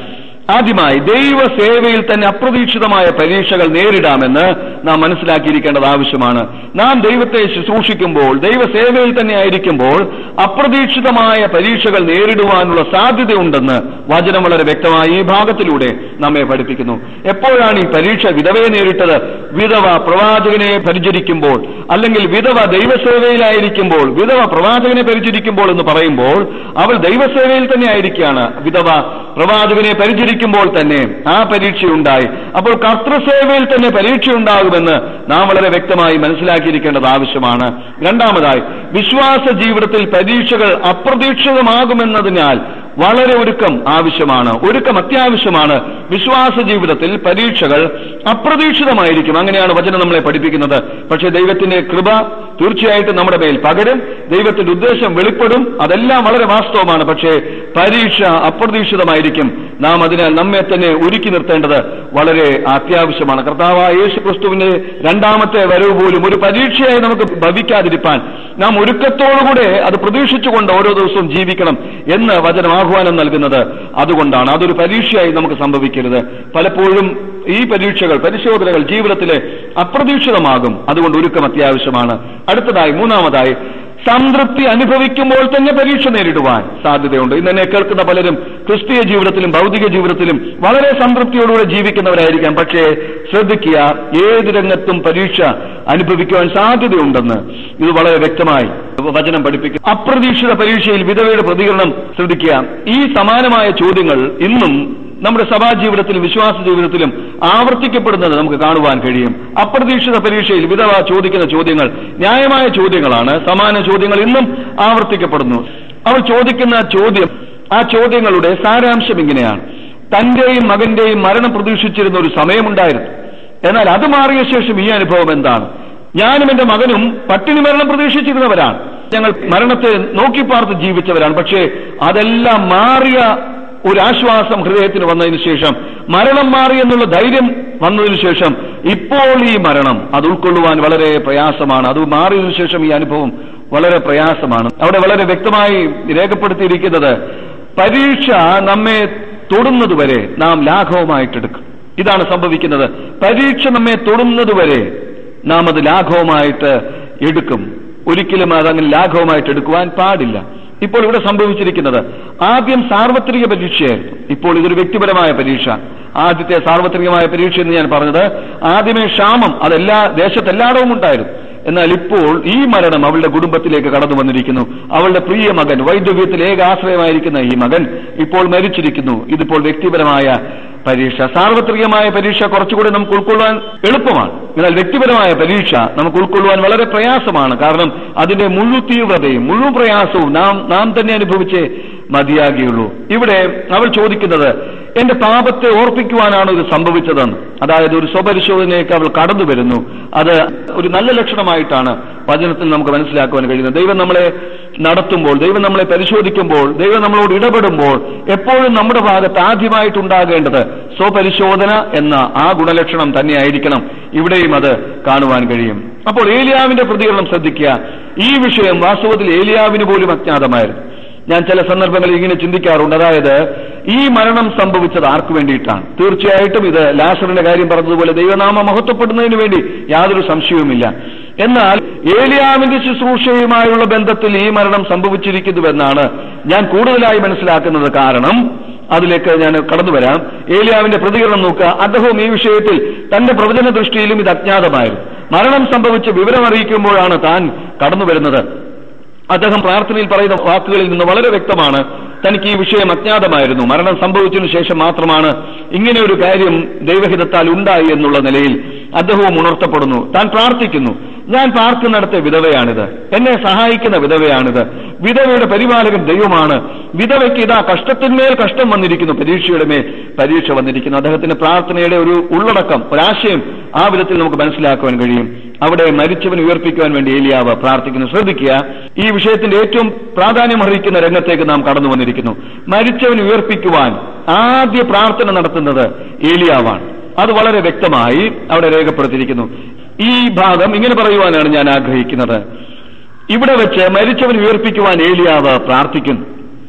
ആദ്യമായി ദൈവസേവയിൽ തന്നെ അപ്രതീക്ഷിതമായ പരീക്ഷകൾ നേരിടാമെന്ന് നാം മനസ്സിലാക്കിയിരിക്കേണ്ടത് ആവശ്യമാണ്. നാം ദൈവത്തെ ശുശ്രൂഷിക്കുമ്പോൾ, ദൈവസേവയിൽ തന്നെ ആയിരിക്കുമ്പോൾ അപ്രതീക്ഷിതമായ പരീക്ഷകൾ നേരിടുവാനുള്ള സാധ്യതയുണ്ടെന്ന് വചനം വളരെ വ്യക്തമായി ഈ ഭാഗത്തിലൂടെ നമ്മെ പഠിപ്പിക്കുന്നു. എപ്പോഴാണ് ഈ പരീക്ഷ വിധവയെ നേരിട്ടത്? വിധവ പ്രവാചകനെ പരിചരിക്കുമ്പോൾ, അല്ലെങ്കിൽ വിധവ ദൈവസേവയിലായിരിക്കുമ്പോൾ. വിധവ പ്രവാചകനെ പരിചരിക്കുമ്പോൾ എന്ന് പറയുമ്പോൾ അവൾ ദൈവസേവയിൽ തന്നെ ആയിരിക്കുകയാണ്. വിധവ പ്രവാചകനെ പരിചരിക്കുമ്പോൾ തന്നെ ആ പരീക്ഷയുണ്ടായി. അപ്പോൾ കർത്തൃസേവയിൽ തന്നെ പരീക്ഷയുണ്ടാകുമെന്ന് നാം വളരെ വ്യക്തമായി മനസ്സിലാക്കിയിരിക്കേണ്ടത് ആവശ്യമാണ്. രണ്ടാമതായി, വിശ്വാസ ജീവിതത്തിൽ പരീക്ഷകൾ അപ്രതീക്ഷിതമാകുമെന്നതിനാൽ വളരെ ഒരുക്കം ആവശ്യമാണ്. ഒരുക്കം അത്യാവശ്യമാണ്. വിശ്വാസ ജീവിതത്തിൽ പരീക്ഷകൾ അപ്രതീക്ഷിതമായിരിക്കും. അങ്ങനെയാണ് വചനം നമ്മളെ പഠിപ്പിക്കുന്നത്. പക്ഷേ ദൈവത്തിന്റെ കൃപ തീർച്ചയായിട്ടും നമ്മുടെ മേൽ പകരും. ദൈവത്തിന്റെ ഉദ്ദേശം വെളിപ്പെടും. അതെല്ലാം വളരെ വാസ്തവമാണ്. പക്ഷേ പരീക്ഷ അപ്രതീക്ഷിതമായിരിക്കും. നാം അതിനാൽ നമ്മെ തന്നെ ഒരുക്കി നിർത്തേണ്ടത് വളരെ അത്യാവശ്യമാണ്. കർത്താവായ യേശു ക്രിസ്തുവിന്റെ രണ്ടാമത്തെ വരവ് പോലും ഒരു പരീക്ഷയായി നമുക്ക് ഭവിക്കാതിരിക്കാൻ നാം ഒരുക്കത്തോടുകൂടെ അത് പ്രതീക്ഷിച്ചുകൊണ്ട് ഓരോ ദിവസവും ജീവിക്കണം എന്ന് വചനം ആഹ്വാനം നൽകുന്നത് അതുകൊണ്ടാണ്. അതൊരു പരീക്ഷയായി നമുക്ക് സംഭവിക്കരുത്. പലപ്പോഴും ഈ പരീക്ഷകൾ, പരിശോധനകൾ ജീവിതത്തിലെ അപ്രതീക്ഷിതമാകും. അതുകൊണ്ട് ഒരുക്കം അത്യാവശ്യമാണ്. അടുത്തതായി, മൂന്നാമതായി, സംതൃപ്തി അനുഭവിക്കുമ്പോൾ തന്നെ പരീക്ഷ നേരിടുവാൻ സാധ്യതയുണ്ട്. ഇന്ന് എന്നെ കേൾക്കുന്ന പലരും ക്രിസ്തീയ ജീവിതത്തിലും ഭൗതിക ജീവിതത്തിലും വളരെ സംതൃപ്തിയോടുകൂടെ ജീവിക്കുന്നവരായിരിക്കാം. പക്ഷേ ശ്രദ്ധിക്കുക, ഏത് രംഗത്തും പരീക്ഷ അനുഭവിക്കുവാൻ സാധ്യതയുണ്ടെന്ന് ഇത് വളരെ വ്യക്തമായി വചനം പഠിപ്പിക്കും. അപ്രതീക്ഷിത പരീക്ഷയിൽ വിധവയുടെ പ്രതികരണം ശ്രദ്ധിക്കുക. ഈ സമാനമായ ചോദ്യങ്ങൾ ഇന്നും നമ്മുടെ സഭാജീവിതത്തിലും വിശ്വാസ ജീവിതത്തിലും ആവർത്തിക്കപ്പെടുന്നത് നമുക്ക് കാണുവാൻ കഴിയും. അപ്രതീക്ഷിത പരീക്ഷയിൽ വിധവ ചോദിക്കുന്ന ചോദ്യങ്ങൾ ന്യായമായ ചോദ്യങ്ങളാണ്. സമാന ചോദ്യങ്ങൾ ഇന്നും ആവർത്തിക്കപ്പെടുന്നു. അവർ ചോദിക്കുന്ന ചോദ്യം, ആ ചോദ്യങ്ങളുടെ സാരാംശം ഇങ്ങനെയാണ്: തന്റെയും മകന്റെയും മരണം പ്രതീക്ഷിച്ചിരുന്ന ഒരു സമയമുണ്ടായിരുന്നു. എന്നാൽ അത് മാറിയ ശേഷം ഈ അനുഭവം എന്താണ്? ഞാനും എന്റെ മകനും പട്ടിണി മരണം പ്രതീക്ഷിച്ചിരുന്നവരാണ്. ഞങ്ങൾ മരണത്തെ നോക്കിപ്പാർത്ത് ജീവിച്ചവരാണ്. പക്ഷേ അതെല്ലാം മാറിയ ഒരാശ്വാസം ഹൃദയത്തിന് വന്നതിന് ശേഷം, മരണം മാറി എന്നുള്ള ധൈര്യം വന്നതിന് ശേഷം ഇപ്പോൾ ഈ മരണം അത് ഉൾക്കൊള്ളുവാൻ വളരെ പ്രയാസമാണ്. അത് മാറിയതിനു ശേഷം ഈ അനുഭവം വളരെ പ്രയാസമാണ്. അവിടെ വളരെ വ്യക്തമായി രേഖപ്പെടുത്തിയിരിക്കുന്നത്, പരീക്ഷ നമ്മെ തൊടുന്നതുവരെ നാം ലാഘവമായിട്ടെടുക്കും. ഇതാണ് സംഭവിക്കുന്നത്. പരീക്ഷ നമ്മെ തൊടുന്നതുവരെ നാം അത് ലാഘവമായിട്ട് എടുക്കും. ഒരിക്കലും അതങ്ങനെ ലാഘവമായിട്ട് എടുക്കുവാൻ പാടില്ല. ഇപ്പോൾ ഇവിടെ സംഭവിച്ചിരിക്കുന്നത്, ആദ്യം സാർവത്രിക പരീക്ഷയായിരുന്നു. ഇപ്പോൾ ഇതൊരു വ്യക്തിപരമായ പരീക്ഷ. ആദ്യത്തെ സാർവത്രികമായ പരീക്ഷ എന്ന് ഞാൻ പറഞ്ഞത്, ആദ്യമേ ക്ഷാമം അതെല്ലാ ദേശത്തെല്ലായിടവും ഉണ്ടായിരുന്നു. എന്നാൽ ഇപ്പോൾ ഈ മരണം അവളുടെ കുടുംബത്തിലേക്ക് കടന്നു വന്നിരിക്കുന്നു. അവളുടെ പ്രിയ മകൻ, വൈദവ്യത്തിൽ ഏക ആശ്രയമായിരിക്കുന്ന ഈ മകൻ ഇപ്പോൾ മരിച്ചിരിക്കുന്നു. ഇതിപ്പോൾ വ്യക്തിപരമായ പരീക്ഷ. സാർവത്രികമായ പരീക്ഷ കുറച്ചുകൂടി നമുക്ക് ഉൾക്കൊള്ളാൻ എളുപ്പമാണ്. എന്നാൽ വ്യക്തിപരമായ പരീക്ഷ നമുക്ക് ഉൾക്കൊള്ളുവാൻ വളരെ പ്രയാസമാണ്. കാരണം അതിന്റെ മുഴുവൻ തീവ്രതയും മുഴുവൻ പ്രയാസവും നാം തന്നെ അനുഭവിച്ചേ മതിയാകുകയുള്ളൂ. ഇവിടെ അവൾ ചോദിക്കുന്നത്, എന്റെ പാപത്തെ ഓർപ്പിക്കുവാനാണ് ഇത് സംഭവിച്ചതെന്ന്. അതായത് ഒരു സ്വപരിശോധനയൊക്കെ അവൾ കടന്നു വരുന്നു. അത് ഒരു നല്ല ലക്ഷണമായിട്ടാണ് വചനത്തിൽ നമുക്ക് മനസ്സിലാക്കുവാൻ കഴിയുന്നത്. ദൈവം നമ്മളെ നടത്തുമ്പോൾ, ദൈവം നമ്മളെ പരിശോധിക്കുമ്പോൾ, ദൈവം നമ്മളോട് ഇടപെടുമ്പോൾ എപ്പോഴും നമ്മുടെ ഭാഗത്ത് ആദ്യമായിട്ടുണ്ടാകേണ്ടത് സ്വപരിശോധന എന്ന ആ ഗുണലക്ഷണം തന്നെയായിരിക്കണം. ഇവിടെയും അത് കാണുവാൻ കഴിയും. അപ്പോൾ ഏലിയാവിന്റെ പ്രതികരണം ശ്രദ്ധിക്കുക. ഈ വിഷയം വാസ്തവത്തിൽ ഏലിയാവിന് പോലും അജ്ഞാതമായിരുന്നു. ഞാൻ ചില സന്ദർഭങ്ങളിൽ ഇങ്ങനെ ചിന്തിക്കാറുണ്ട്. അതായത് ഈ മരണം സംഭവിച്ചത് ആർക്കു വേണ്ടിയിട്ടാണ്? തീർച്ചയായിട്ടും ഇത് ലാസറിന്റെ കാര്യം പറഞ്ഞതുപോലെ ദൈവനാമം മഹത്വപ്പെടുന്നതിന് വേണ്ടി യാതൊരു സംശയവുമില്ല. എന്നാൽ ഏലിയാവിന്റെ ശുശ്രൂഷയുമായുള്ള ബന്ധത്തിൽ ഈ മരണം സംഭവിച്ചിരിക്കുന്നുവെന്നാണ് ഞാൻ കൂടുതലായി മനസ്സിലാക്കുന്നത്. കാരണം അതിലേക്ക് ഞാൻ കടന്നു വരാം. ഏലിയാവിന്റെ പ്രതികരണം നോക്കുക. അദ്ദേഹം ഈ വിഷയത്തിൽ തന്റെ പ്രവചന ദൃഷ്ടിയിലും ഇത് അജ്ഞാതമായിരുന്നു. മരണം സംഭവിച്ച് വിവരമറിയിക്കുമ്പോഴാണ് താൻ കടന്നു വരുന്നത്. അദ്ദേഹം പ്രാർത്ഥനയിൽ പറയുന്ന വാക്കുകളിൽ നിന്ന് വളരെ വ്യക്തമാണ്, തനിക്ക് ഈ വിഷയം അജ്ഞാതമായിരുന്നു. മരണം സംഭവിച്ചതിനു ശേഷം മാത്രമാണ് ഇങ്ങനെ ഒരു കാര്യം ദൈവഹിതത്താൽ ഉണ്ടായി എന്നുള്ള നിലയിൽ അദ്ദേഹവും ഉണർത്തപ്പെടുന്നു. താൻ പ്രാർത്ഥിക്കുന്നു, ഞാൻ പാർക്കുന്നിടത്തെ വിധവയാണിത്, എന്നെ സഹായിക്കുന്ന വിധവയാണിത്, വിധവയുടെ പരിപാലകൻ ദൈവമാണ്, വിധവയ്ക്ക് ഇതാ കഷ്ടത്തിന്മേൽ കഷ്ടം വന്നിരിക്കുന്നു, പരീക്ഷയുടെ മേൽ പരീക്ഷ വന്നിരിക്കുന്നു. അദ്ദേഹത്തിന്റെ പ്രാർത്ഥനയുടെ ഒരു ഉള്ളടക്കം, ഒരാശയം ആ വിധത്തിൽ നമുക്ക് മനസ്സിലാക്കുവാൻ കഴിയും. അവിടെ മരിച്ചവൻ ഉയർപ്പിക്കുവാൻ വേണ്ടി ഏലിയാവ് പ്രാർത്ഥിക്കുന്നു. ശ്രദ്ധിക്കുക, ഈ വിഷയത്തിന്റെ ഏറ്റവും പ്രാധാന്യമർഹിക്കുന്ന രംഗത്തേക്ക് നാം കടന്നു വന്നിരിക്കുന്നു. മരിച്ചവൻ ഉയർപ്പിക്കുവാൻ ആദ്യ പ്രാർത്ഥന നടത്തുന്നത് ഏലിയാവാണ്. അത് വളരെ വ്യക്തമായി അവിടെ രേഖപ്പെടുത്തിയിരിക്കുന്നു. ഈ ഭാഗം ഇങ്ങനെ പറയുവാനാണ് ഞാൻ ആഗ്രഹിക്കുന്നത്. ഇവിടെ വെച്ച് മരിച്ചവൻ ഉയർപ്പിക്കുവാൻ ഏലിയാവ് പ്രാർത്ഥിക്കുന്നു.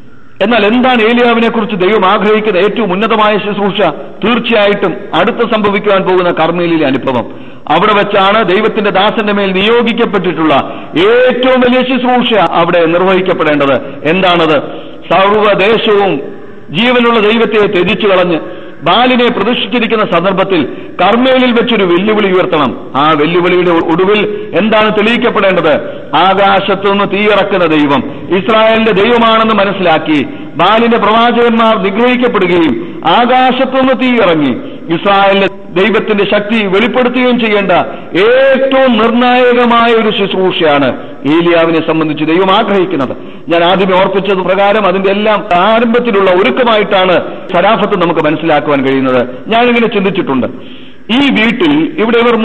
എന്നാൽ എന്താണ് ഏലിയാവിനെ കുറിച്ച് ദൈവം ആഗ്രഹിക്കുന്ന ഏറ്റവും ഉന്നതമായ ശുശ്രൂഷ? തീർച്ചയായിട്ടും അടുത്ത് സംഭവിക്കുവാൻ പോകുന്ന കർമ്മേലിലെ അനുഭവം. അവിടെ വെച്ചാണ് ദൈവത്തിന്റെ ദാസന്റെ മേൽ നിയോഗിക്കപ്പെട്ടിട്ടുള്ള ഏറ്റവും വലിയ ശുശ്രൂഷ അവിടെ നിർവഹിക്കപ്പെടേണ്ടത്. എന്താണത്? സർവ്വദേശവും ജീവനുള്ള ദൈവത്തെ ത്യജിച്ചു കളഞ്ഞ് ബാലിനെ പ്രതിഷ്ഠിച്ചിരിക്കുന്ന സന്ദർഭത്തിൽ കർമ്മേലിൽ വെച്ചൊരു വെല്ലുവിളി ഉയർത്തണം. ആ വെല്ലുവിളിയുടെ ഒടുവിൽ എന്താണ് തെളിയിക്കപ്പെടേണ്ടത്? ആകാശത്തുനിന്ന് തീയിറക്കുന്ന ദൈവം ഇസ്രായേലിന്റെ ദൈവമാണെന്ന് മനസ്സിലാക്കി ബാലിന്റെ പ്രവാചകന്മാർ നിഗ്രഹിക്കപ്പെടുകയും ആകാശത്തുനിന്ന് തീയിറങ്ങി ഇസ്രായേലിന്റെ ദൈവത്തിന്റെ ശക്തി വെളിപ്പെടുത്തുകയും ചെയ്യേണ്ട ഏറ്റവും നിർണായകമായ ഒരു ശുശ്രൂഷയാണ് ഏലിയാവിനെ സംബന്ധിച്ച് ദൈവം ആഗ്രഹിക്കുന്നത്. ഞാൻ ആദ്യമേ ഓർപ്പിച്ചത് പ്രകാരം അതിന്റെ എല്ലാം ആരംഭത്തിലുള്ള ഒരുക്കമായിട്ടാണ് സരാഫത്ത് നമുക്ക് മനസ്സിലാക്കുവാൻ കഴിയുന്നത്. ഞാനിങ്ങനെ ചിന്തിച്ചിട്ടുണ്ട്. ഈ വീട്ടിൽ ഇവിടെ ഇവർ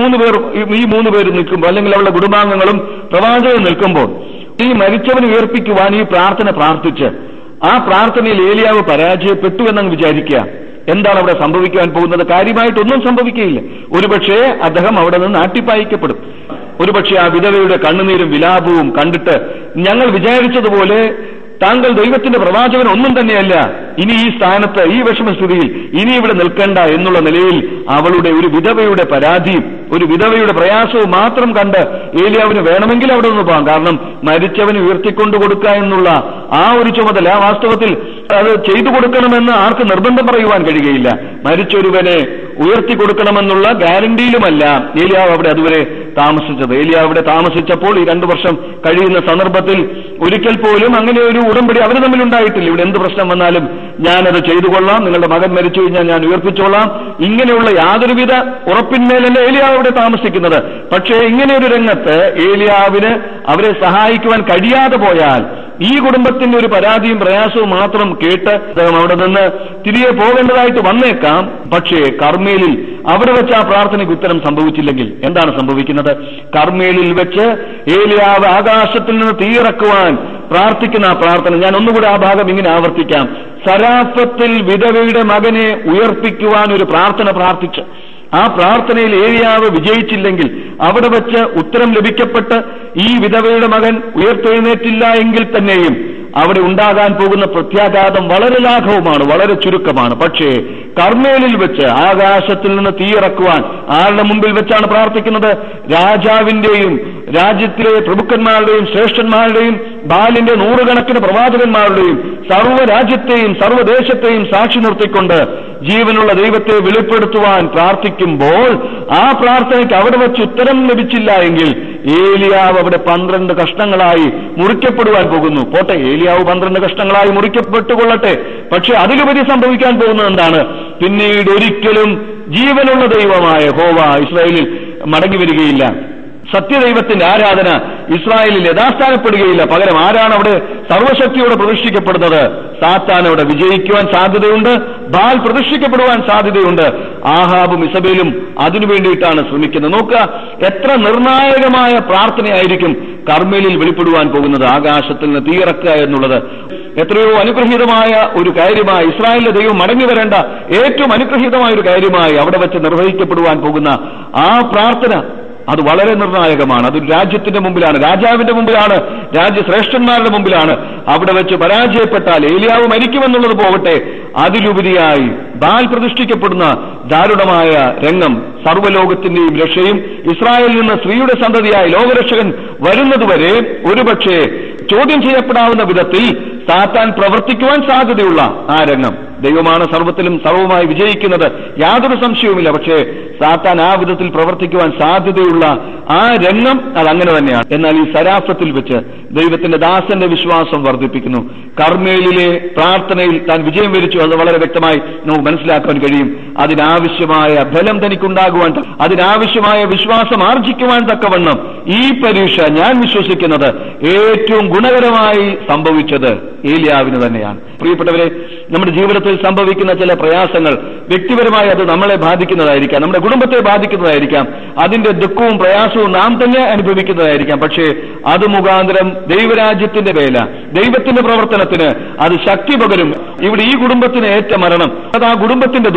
ഈ മൂന്ന് പേര് നിൽക്കുമ്പോൾ, അല്ലെങ്കിൽ അവരുടെ കുടുംബാംഗങ്ങളും പ്രവാചകൻ നിൽക്കുമ്പോൾ, ഈ മരിച്ചവനെ ഉയർപ്പിക്കുവാൻ ഈ പ്രാർത്ഥന പ്രാർത്ഥിച്ച് ആ പ്രാർത്ഥനയിൽ ഏലിയാവ് പരാജയപ്പെട്ടു എന്നങ്ങ് വിചാരിക്കുക. എന്താണ് അവിടെ സംഭവിക്കുവാൻ പോകുന്നത്? കാര്യമായിട്ടൊന്നും സംഭവിക്കുകയില്ല. ഒരുപക്ഷെ അദ്ദേഹം അവിടെ നിന്ന് ആട്ടിപ്പായിക്കപ്പെടും. ഒരുപക്ഷെ ആ വിധവയുടെ കണ്ണുനീരും വിലാപവും കണ്ടിട്ട് ഞങ്ങൾ വിചാരിച്ചതുപോലെ താങ്കൾ ദൈവത്തിന്റെ പ്രവാചകൻ ഒന്നും തന്നെയല്ല, ഇനി ഈ സ്ഥാനത്ത്, ഈ വിഷമസ്ഥിതിയിൽ ഇനി ഇവിടെ നിൽക്കേണ്ട എന്നുള്ള നിലയിൽ അവളുടെ ഒരു വിധവയുടെ പരാതിയും ഒരു വിധവയുടെ പ്രയാസവും മാത്രം കണ്ട് ഏലിയാവിന് വേണമെങ്കിൽ അവിടെ നിന്ന് പോകാം. കാരണം മരിച്ചവന് ഉയർത്തിക്കൊണ്ടു കൊടുക്കുക എന്നുള്ള ആ ഒരു ചുമതല വാസ്തവത്തിൽ അത് ചെയ്തു കൊടുക്കണമെന്ന് ആർക്ക് നിർബന്ധം പറയുവാൻ കഴിയുകയില്ല. മരിച്ചൊരുവനെ ഉയർത്തി കൊടുക്കണമെന്നുള്ള ഗ്യാരണ്ടിയിലുമല്ല ഏലിയാവ് അവിടെ അതുവരെ താമസിച്ചത്. ഏലിയാവ് അവിടെ താമസിച്ചപ്പോൾ ഈ 2 വർഷം കഴിയുന്ന സന്ദർഭത്തിൽ ഒരിക്കൽ പോലും അങ്ങനെ ഒരു ഉടമ്പടി അവർ തമ്മിലുണ്ടായിട്ടില്ല. ഇവിടെ എന്ത് പ്രശ്നം വന്നാലും ഞാനത് ചെയ്തു കൊള്ളാം, നിങ്ങളുടെ മകൻ മരിച്ചു കഴിഞ്ഞാൽ ഞാൻ ഉയർപ്പിച്ചോളാം, ഇങ്ങനെയുള്ള യാതൊരുവിധ ഉറപ്പിന്മേലല്ല ഏലിയാവ് അവിടെ താമസിക്കുന്നത്. പക്ഷേ ഇങ്ങനെയൊരു രംഗത്ത് ഏലിയാവിന് അവരെ സഹായിക്കുവാൻ കഴിയാതെ പോയാൽ ഈ കുടുംബത്തിന്റെ ഒരു പരാതിയും പ്രയാസവും മാത്രം കേട്ട് അദ്ദേഹം അവിടെ നിന്ന് തിരികെ പോകേണ്ടതായിട്ട് വന്നേക്കാം. പക്ഷേ കർമ്മേലിൽ അവിടെ വെച്ച് ആ പ്രാർത്ഥനയ്ക്ക് ഉത്തരം സംഭവിച്ചില്ലെങ്കിൽ എന്താണ് സംഭവിക്കുന്നത്? കർമ്മേലിൽ വെച്ച് ഏലിയാവ് ആകാശത്തിൽ നിന്ന് തീയിറക്കുവാൻ പ്രാർത്ഥിക്കുന്ന ആ പ്രാർത്ഥന, ഞാൻ ഒന്നുകൂടെ ആ ഭാഗം ഇങ്ങനെ ആവർത്തിക്കാം. സരാഫത്തിൽ വിധവയുടെ മകനെ ഉയർപ്പിക്കുവാൻ ഒരു പ്രാർത്ഥന പ്രാർത്ഥിച്ച് ആ പ്രാർത്ഥനയിൽ ഏലിയാവ് വിജയിച്ചില്ലെങ്കിൽ അവിടെ വെച്ച് ഉത്തരം ലഭിക്കപ്പെട്ട് ഈ വിധവയുടെ മകൻ ഉയർത്തെഴുന്നേറ്റില്ല എങ്കിൽ തന്നെയും അവിടെ ഉണ്ടാകാൻ പോകുന്ന പ്രത്യാഘാതം വളരെ ലാഘവമാണ്, വളരെ ചുരുക്കമാണ്. പക്ഷേ കർമ്മേലിൽ വെച്ച് ആകാശത്തിൽ നിന്ന് തീയിറക്കുവാൻ ആരുടെ മുമ്പിൽ വെച്ചാണ് പ്രാർത്ഥിക്കുന്നത്? രാജാവിന്റെയും രാജ്യത്തിലെ പ്രഭുക്കന്മാരുടെയും ശ്രേഷ്ഠന്മാരുടെയും ബാലിന്റെ 100 കണക്കിന് പ്രവാചകന്മാരുടെയും സർവ്വരാജ്യത്തെയും സർവ്വദേശത്തെയും സാക്ഷി നിർത്തിക്കൊണ്ട് ജീവനുള്ള ദൈവത്തെ വെളിപ്പെടുത്തുവാൻ പ്രാർത്ഥിക്കുമ്പോൾ ആ പ്രാർത്ഥനയ്ക്ക് അവിടെ വെച്ച് ഉത്തരം ലഭിച്ചില്ല എങ്കിൽ ഏലിയാവ് അവിടെ 12 കഷ്ണങ്ങളായി മുറിക്കപ്പെടുവാൻ പോകുന്നു. പോട്ടെ, ഏലിയാവ് 12 കഷ്ണങ്ങളായി മുറിക്കപ്പെട്ടുകൊള്ളട്ടെ. പക്ഷെ അതിലുപരി സംഭവിക്കാൻ പോകുന്നത് എന്താണ്? പിന്നീട് ഒരിക്കലും ജീവനുള്ള ദൈവമായ യഹോവ ഇസ്രായേലിൽ മടങ്ങി വരികയില്ല. സത്യദൈവത്തിന്റെ ആരാധന ഇസ്രായേലിൽ യഥാസ്ഥാനപ്പെടുകയില്ല. പകരം ആരാണ് അവിടെ സർവശക്തിയോടെ പ്രതിഷ്ഠിക്കപ്പെടുന്നത്? സാത്താൻ അവിടെ വിജയിക്കുവാൻ സാധ്യതയുണ്ട്, ബാൽ പ്രതിഷ്ഠിക്കപ്പെടുവാൻ സാധ്യതയുണ്ട്. ആഹാബും ഇസബേലും അതിനു വേണ്ടിയിട്ടാണ് ശ്രമിക്കുന്നത്. നോക്കുക, എത്ര നിർണായകമായ പ്രാർത്ഥനയായിരിക്കും കർമ്മേലിൽ വെളിപ്പെടുവാൻ പോകുന്നത്. ആകാശത്തിൽ നിന്ന് തീയിറക്കുക എന്നുള്ളത് എത്രയോ അനുഗ്രഹീതമായ ഒരു കാര്യമായി, ഇസ്രായേലിന്റെ ദൈവം മടങ്ങി വരേണ്ട ഏറ്റവും അനുഗ്രഹീതമായ ഒരു കാര്യമായി അവിടെ വെച്ച് നിർവഹിക്കപ്പെടുവാൻ പോകുന്ന ആ പ്രാർത്ഥന അത് വളരെ നിർണായകമാണ്. അതൊരു രാജ്യത്തിന്റെ മുമ്പിലാണ്, രാജാവിന്റെ മുമ്പിലാണ്, രാജ്യശ്രേഷ്ഠന്മാരുടെ മുമ്പിലാണ്. അവിടെ വെച്ച് പരാജയപ്പെട്ടാൽ ഏലിയാവ് മരിക്കുമെന്നുള്ളത് പോകട്ടെ, അതിലുപരിയായി ബാൽ പ്രതിഷ്ഠിക്കപ്പെടുന്ന ദാരുണമായ രംഗം, സർവ്വലോകത്തിന്റെയും രക്ഷയും ഇസ്രായേലിൽ നിന്ന് സ്ത്രീയുടെ സന്തതിയായ ലോകരക്ഷകൻ വരുന്നതുവരെ ഒരുപക്ഷെ ചോദ്യം ചെയ്യപ്പെടാവുന്ന വിധത്തിൽ സാത്താൻ പ്രവർത്തിക്കുവാൻ സാധ്യതയുള്ള ആ രംഗം. ദൈവമാണ് സർവത്തിലും സർവമായി വിജയിക്കുന്നത്, യാതൊരു സംശയവുമില്ല. പക്ഷേ സാത്താൻ ആ വിധത്തിൽ പ്രവർത്തിക്കുവാൻ സാധ്യതയുള്ള ആ രംഗം അതങ്ങനെ തന്നെയാണ്. എന്നാൽ ഈ സരാഫത്തിൽ വെച്ച് ദൈവത്തിന്റെ ദാസന്റെ വിശ്വാസം വർദ്ധിപ്പിക്കുന്നു. കർമ്മേലിലെ പ്രാർത്ഥനയിൽ താൻ വിജയം വരിച്ചു, അത് വളരെ വ്യക്തമായി നമുക്ക് മനസ്സിലാക്കാൻ കഴിയും. അതിനാവശ്യമായ ബലം തനിക്കുണ്ടാകുവാൻ, അതിനാവശ്യമായ വിശ്വാസം ആർജിക്കുവാൻ തക്കവണ്ണം ഈ പരീക്ഷ ഞാൻ വിശ്വസിക്കുന്നത് ഏറ്റവും ഗുണകരമായി സംഭവിച്ചത് ഏലിയാവിന് തന്നെയാണ്. പ്രിയപ്പെട്ടവരെ, നമ്മുടെ ജീവിതത്തിൽ സംഭവിക്കുന്ന ചില പ്രയാസങ്ങൾ വ്യക്തിപരമായി അത് നമ്മളെ ബാധിക്കുന്നതായിരിക്കാം, നമ്മുടെ കുടുംബത്തെ ബാധിക്കുന്നതായിരിക്കാം, അതിന്റെ ദുഃഖവും പ്രയാസവും നാം തന്നെ അനുഭവിക്കുന്നതായിരിക്കാം. പക്ഷേ അത് മുഖാന്തരം ദൈവരാജ്യത്തിന്റെ വേല, ദൈവത്തിന്റെ പ്രവർത്തനത്തിന് അത് ശക്തി പകരും. ഇവിടെ ഈ കുടുംബത്തിന് ഏറ്റ മരണം അത് ആ കുടുംബത്തിന്റെ ദുഃഖമാണ്.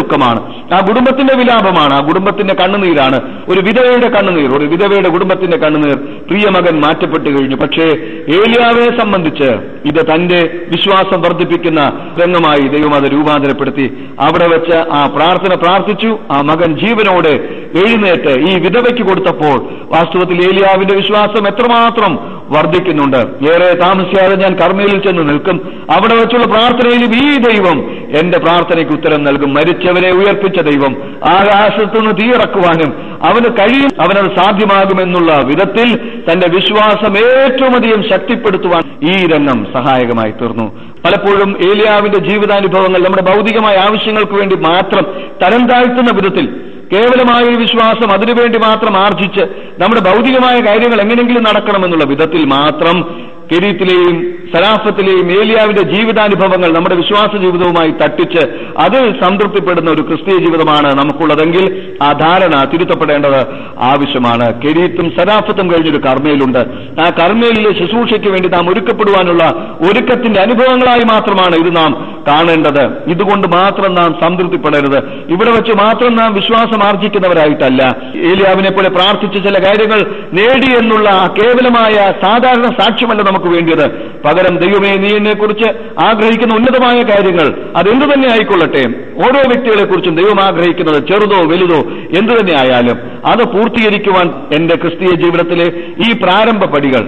ആ കുടുംബത്തിന്റെ വിലാപമാണ്, ആ കുടുംബത്തിന്റെ കണ്ണുനീരാണ്, ഒരു വിധവയുടെ കണ്ണുനീർ, ഒരു വിധവയുടെ കുടുംബത്തിന്റെ കണ്ണുനീർ. പ്രിയമകൻ മാറ്റപ്പെട്ടു കഴിഞ്ഞു. പക്ഷേ ഏലിയാവിനെ സംബന്ധിച്ച് ഇത് തന്റെ വിശ്വാസം വർദ്ധിപ്പിക്കുന്ന രംഗമായി ദൈവം അത് രൂപാന്തരപ്പെടുത്തി. അവിടെ വെച്ച് ആ പ്രാർത്ഥന പ്രാർത്ഥിച്ചു. ആ മകൻ ജീവനോടെ എഴുന്നേറ്റ് ഈ വിധവയ്ക്ക് കൊടുത്തപ്പോൾ വാസ്തവത്തിൽ ഏലിയാവിന്റെ വിശ്വാസം എത്രമാത്രം വർദ്ധിക്കുന്നുണ്ട്. ഏറെ താമസിയാതെ ഞാൻ കർമ്മേലിൽ ചെന്ന് നിൽക്കും. അവിടെ വെച്ചുള്ള പ്രാർത്ഥനയിലും ഈ ദൈവം എന്റെ പ്രാർത്ഥനയ്ക്ക് ഉത്തരം നൽകും. മരിച്ചവരെ ഉയർപ്പിച്ച ദൈവം ആകാശത്തുനിന്ന് തീയിറക്കുവാനും അവന് കഴിയും, അവനത് സാധ്യമാകുമെന്നുള്ള വിധത്തിൽ തന്റെ വിശ്വാസം ഏറ്റവും അധികം ശക്തിപ്പെടുത്തുവാൻ ഈ രംഗം സഹായകമായി തീർന്നു. പലപ്പോഴും ഏലിയാവിന്റെ ജീവിതാനുഭവങ്ങൾ നമ്മുടെ ഭൗതികമായ ആവശ്യങ്ങൾക്ക് വേണ്ടി മാത്രം തരം താഴ്ത്തുന്ന വിധത്തിൽ കേവലമായ ഒരു വിശ്വാസം അതിനുവേണ്ടി മാത്രം ആർജിച്ച് നമ്മുടെ ഭൗതികമായ കാര്യങ്ങൾ എങ്ങനെയെങ്കിലും നടക്കണമെന്നുള്ള വിധത്തിൽ മാത്രം കെരീത്തിലെയും സരാഫത്തിലെയും ഏലിയാവിന്റെ ജീവിതാനുഭവങ്ങൾ നമ്മുടെ വിശ്വാസ ജീവിതവുമായി തട്ടിച്ച് അതിൽ സംതൃപ്തിപ്പെടുന്ന ഒരു ക്രിസ്തീയ ജീവിതമാണ് നമുക്കുള്ളതെങ്കിൽ ആ ധാരണ തിരുത്തപ്പെടേണ്ടത് ആവശ്യമാണ്. കെരീത്തും സരാഫത്തും കഴിഞ്ഞൊരു കർമ്മയിലുണ്ട്. ആ കർമ്മയിലെ ശുശ്രൂഷയ്ക്ക് വേണ്ടി നാം ഒരുക്കപ്പെടുവാനുള്ള ഒരുക്കത്തിന്റെ അനുഭവങ്ങളായി മാത്രമാണ് ഇത് നാം കാണേണ്ടത്. ഇതുകൊണ്ട് മാത്രം നാം സംതൃപ്തിപ്പെടരുത്. ഇവിടെ വെച്ച് മാത്രം നാം വിശ്വാസം ആർജിക്കുന്നവരായിട്ടല്ല. ഏലിയാവിനെ പോലെ പ്രാർത്ഥിച്ച ചില കാര്യങ്ങൾ നേടി എന്നുള്ള കേവലമായ സാധാരണ സാക്ഷ്യമല്ല നമുക്ക് വേണ്ടിയത്. പകരം ദൈവമേ, നീ എന്നെക്കുറിച്ച് ആഗ്രഹിക്കുന്ന ഉന്നതമായ കാര്യങ്ങൾ അതെന്തു തന്നെ ആയിക്കൊള്ളട്ടെ, ഓരോ വ്യക്തികളെ കുറിച്ചും ദൈവം ആഗ്രഹിക്കുന്നത് ചെറുതോ വലുതോ എന്തു തന്നെ ആയാലും അത് പൂർത്തീകരിക്കുവാൻ എന്റെ ക്രിസ്തീയ ജീവിതത്തിലെ ഈ പ്രാരംഭ പടികൾ,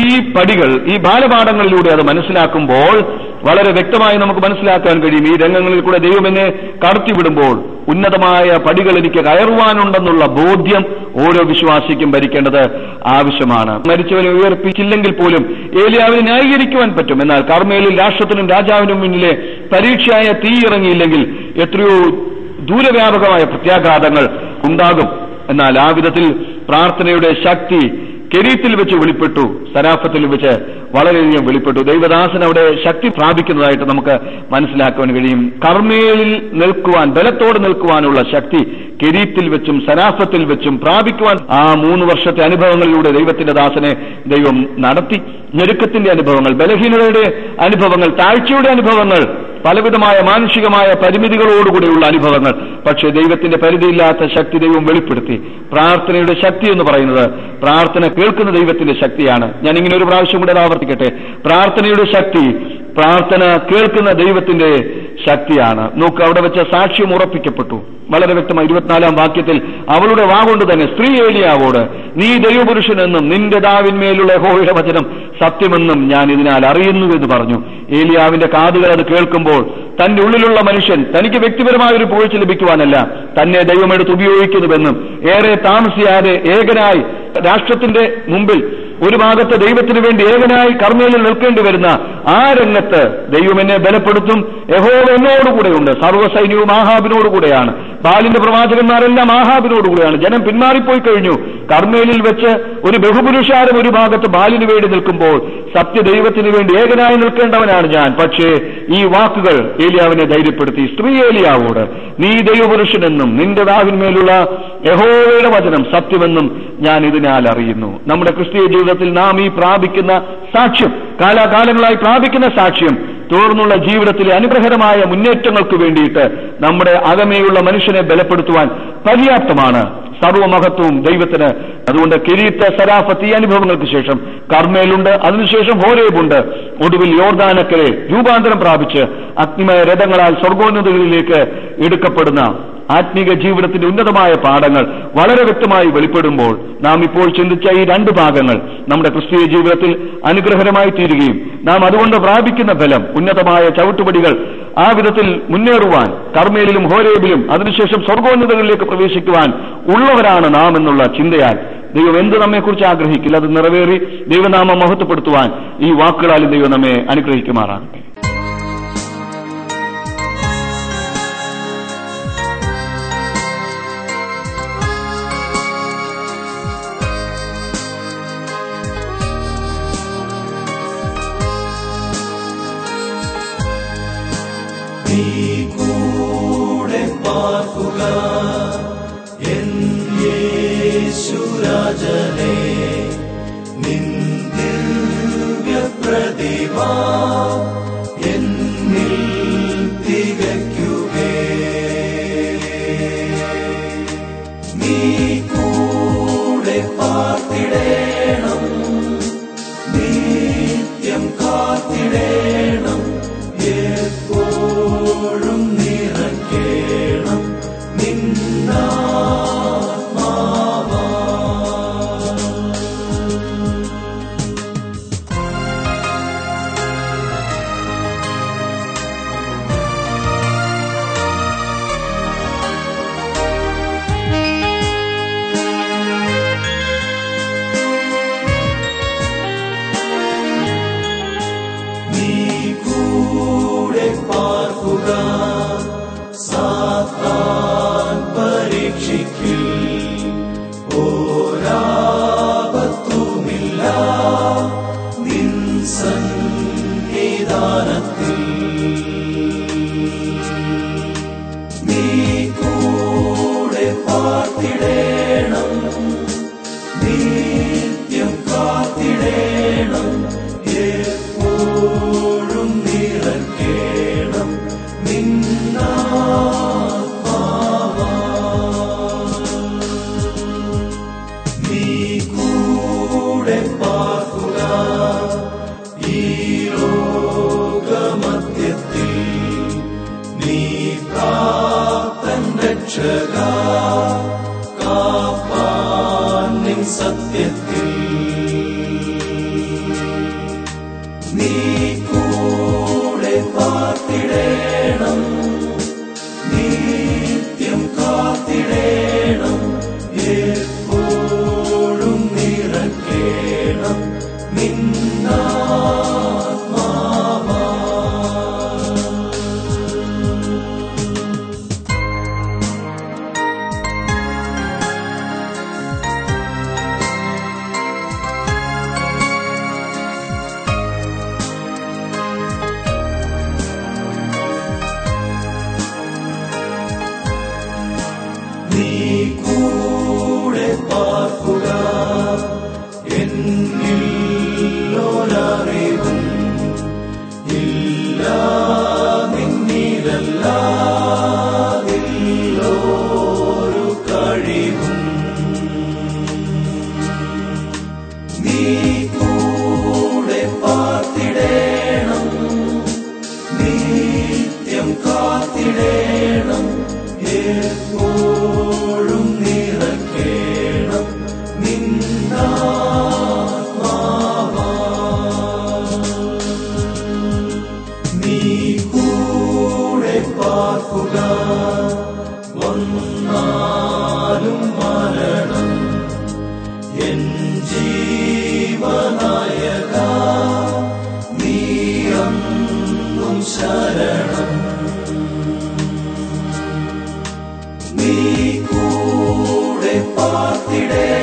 ഈ ബാലപാഠങ്ങളിലൂടെ അത് മനസ്സിലാക്കുമ്പോൾ വളരെ വ്യക്തമായി നമുക്ക് മനസ്സിലാക്കാൻ കഴിയും. ഈ രംഗങ്ങളിൽ കൂടെ ദൈവം എന്നെ കടത്തിവിടുമ്പോൾ ഉന്നതമായ പടികൾ എനിക്ക് കയറുവാനുണ്ടെന്നുള്ള ബോധ്യം ഓരോ വിശ്വാസിക്കും ഭരിക്കേണ്ടത് ആവശ്യമാണ്. മരിച്ചവരെ ഉയർപ്പിച്ചില്ലെങ്കിൽ പോലും ഏലിയാവിനെ ന്യായീകരിക്കുവാൻ പറ്റും. എന്നാൽ കർമ്മേലിൽ രാഷ്ട്രത്തിനും രാജാവിനും മുന്നിലെ പരീക്ഷയായ തീ ഇറങ്ങിയില്ലെങ്കിൽ എത്രയോ ദൂരവ്യാപകമായ പ്രത്യാഘാതങ്ങൾ ഉണ്ടാകും. എന്നാൽ ആ വിധത്തിൽ പ്രാർത്ഥനയുടെ ശക്തി കെരീത്തിൽ വെച്ച് വെളിപ്പെട്ടു, സരാഫത്തിൽ വെച്ച് വളരെയധികം വെളിപ്പെട്ടു. ദൈവദാസൻ അവിടെ ശക്തി പ്രാപിക്കുന്നതായിട്ട് നമുക്ക് മനസ്സിലാക്കാൻ കഴിയും. കർമ്മേലിൽ നിൽക്കുവാൻ, ബലത്തോടെ നിൽക്കുവാനുള്ള ശക്തി കെരീത്തിൽ വെച്ചും സരാഫത്തിൽ വെച്ചും പ്രാപിക്കുവാൻ ആ 3 വർഷത്തെ അനുഭവങ്ങളിലൂടെ ദൈവത്തിന്റെ ദാസനെ ദൈവം നടത്തി. ഞെരുക്കത്തിന്റെ അനുഭവങ്ങൾ, ബലഹീനതയുടെ അനുഭവങ്ങൾ, താഴ്ചയുടെ അനുഭവങ്ങൾ, പലവിധമായ മാനുഷികമായ പരിമിതികളോടുകൂടിയുള്ള അനുഭവങ്ങൾ. പക്ഷേ ദൈവത്തിന്റെ പരിധിയില്ലാത്ത ശക്തി ദൈവം വെളിപ്പെടുത്തി. പ്രാർത്ഥനയുടെ ശക്തി എന്ന് പറയുന്നത് പ്രാർത്ഥന കേൾക്കുന്ന ദൈവത്തിന്റെ ശക്തിയാണ്. ഞാൻ ഇങ്ങനെ ഒരു പ്രാവശ്യം കൂടെ ആവർത്തിക്കട്ടെ. പ്രാർത്ഥനയുടെ ശക്തി പ്രാർത്ഥന കേൾക്കുന്ന ദൈവത്തിന്റെ ശക്തിയാണ്. നോക്ക്, അവിടെ വെച്ച സാക്ഷ്യം ഉറപ്പിക്കപ്പെട്ടു വളരെ വ്യക്തമായി. 24-ാം വാക്യത്തിൽ അവളുടെ വാഗൊണ്ട് തന്നെ സ്ത്രീ ഏലിയാവോട്, നീ ദൈവപുരുഷനെന്നും നിന്റെ ദാവിന്മേലുള്ള യഹോവയുടെ വചനം സത്യമെന്നും ഞാൻ ഇതിനാൽ അറിയുന്നു എന്ന് പറഞ്ഞു. ഏലിയാവിന്റെ കാതുകൾ അത് കേൾക്കുമ്പോൾ തന്റെ ഉള്ളിലുള്ള മനുഷ്യൻ തനിക്ക് വ്യക്തിപരമായ ഒരു പുകഴ്ച ലഭിക്കുവാനല്ല, തന്നെ ദൈവമെടുത്ത് ഉപയോഗിക്കുന്നുവെന്നും ഏറെ താമസിയാതെ ഏകനായി രാഷ്ട്രത്തിന്റെ മുമ്പിൽ ഒരു ഭാഗത്ത് ദൈവത്തിന് വേണ്ടി ഏകനായി കർമ്മേലിൽ നിൽക്കേണ്ടി വരുന്ന ആ രംഗത്ത് ദൈവം എന്നെ ബലപ്പെടുത്തും, യഹോവ എന്നോടുകൂടെയുണ്ട്. സർവ്വസൈന്യവും ആഹാബിനോടുകൂടെയാണ്. ബാലിന്റെ പ്രവാചകന്മാരെല്ലാം ആഹാബിനോടുകൂടെയാണ്. ജനം പിന്മാറിപ്പോയി കഴിഞ്ഞു. കർമ്മേലിൽ വെച്ച് ഒരു ബഹുപുരുഷാരം ഒരു ഭാഗത്ത് ബാലിന് വേണ്ടി നിൽക്കുമ്പോൾ സത്യദൈവത്തിന് വേണ്ടി ഏകനായി നിൽക്കേണ്ടവനാണ് ഞാൻ. പക്ഷേ ഈ വാക്കുകൾ ഏലിയാവിനെ ധൈര്യപ്പെടുത്തി. സ്ത്രീ ഏലിയാവോട്, നീ ദൈവപുരുഷനെന്നും നിന്റെ ദാവിന്മേലുള്ള യഹോവയുടെ വചനം സത്യമെന്നും ഞാൻ ഇതിനാൽ അറിയുന്നു. നമ്മുടെ ക്രിസ്തീയ ജീവിതത്തിൽ നാം ഈ പ്രാപിക്കുന്ന സാക്ഷ്യം, കാലാകാലങ്ങളായി പ്രാപിക്കുന്ന സാക്ഷ്യം തുടർന്നുള്ള ജീവിതത്തിലെ അനുഗ്രഹകരമായ മുന്നേറ്റങ്ങൾക്ക് വേണ്ടിയിട്ട് നമ്മുടെ അകമേയുള്ള മനുഷ്യനെ ബലപ്പെടുത്തുവാൻ പര്യാപ്തമാണ്. സർവമഹത്വവും ദൈവത്തിന്. അതുകൊണ്ട് കെരീത്ത്, സരാഫത്ത് ഈ അനുഭവങ്ങൾക്ക് ശേഷം കർമ്മേലുണ്ട്, അതിനുശേഷം ഹോരേബുണ്ട്. ഒടുവിൽ യോർദാനക്കരെ രൂപാന്തരം പ്രാപിച്ച് അഗ്നിമയ രഥങ്ങളാൽ സ്വർഗോന്നതകളിലേക്ക് എടുക്കപ്പെടുന്ന ആത്മീക ജീവിതത്തിന്റെ ഉന്നതമായ പാഠങ്ങൾ വളരെ വ്യക്തമായി വെളിപ്പെടുമ്പോൾ നാം ഇപ്പോൾ ചിന്തിച്ച ഈ 2 ഭാഗങ്ങൾ നമ്മുടെ ക്രിസ്തീയ ജീവിതത്തിൽ അനുഗ്രഹകരമായി തീരുകയും നാം അതുകൊണ്ട് പ്രാപിക്കുന്ന ബലം, ഉന്നതമായ ചവിട്ടുപടികൾ ആ വിധത്തിൽ മുന്നേറുവാൻ കർമ്മേലിലും ഹോരേബിലും അതിനുശേഷം സ്വർഗോന്നതകളിലേക്ക് പ്രവേശിക്കുവാൻ ഉള്ളവരാണ് നാം എന്നുള്ള ചിന്തയാൽ ദൈവം എന്ത് നമ്മെക്കുറിച്ച് ആഗ്രഹിക്കില്ല അത് നിറവേറി ദൈവനാമം മഹത്വപ്പെടുത്തുവാൻ ഈ വാക്കുകളാലും ദൈവം നമ്മെ അനുഗ്രഹിക്കുമാറാകട്ടെ. നീ കൂടെ പാർക്കുക എൻ യേശുരാജനേ, നിൻ ദിവ്യ പ്രതിഭ എന്നിൽ തികയ്ക്കുകേ. ഈ ലോകമധ്യത്തിൽ നീ പ്രാപ്തൻ രക്ഷക, കാപ്പാൻ നിൻ സത്യത്തിൽ. നീ കൂടെ പാർത്തിടേണം, നിത്യം കാത്തിടേണം, എപ്പോഴും നിറയ്ക്കേണം നിന്നാത്മാവാ. നീ കൂടെ പാർക്കുക, എന്നിൽ ഒരറിവും ഇല്ല, നിന്നിലല്ലാതില്ലൊരു കഴിവും. നീ കൂടെ പാർത്തിടേണം, നിത്യം കാത്തിടേണം, എപ്പോഴും നിറയ്ക്കേണം നിന്നാത്മാവാ. നീ കൂടെ പാർക്കുക, വന്നാലും മരണം എൻ ജീവനായക, നീ അന്നും ശരണം. നീ കൂടെ പാർത്തിടേ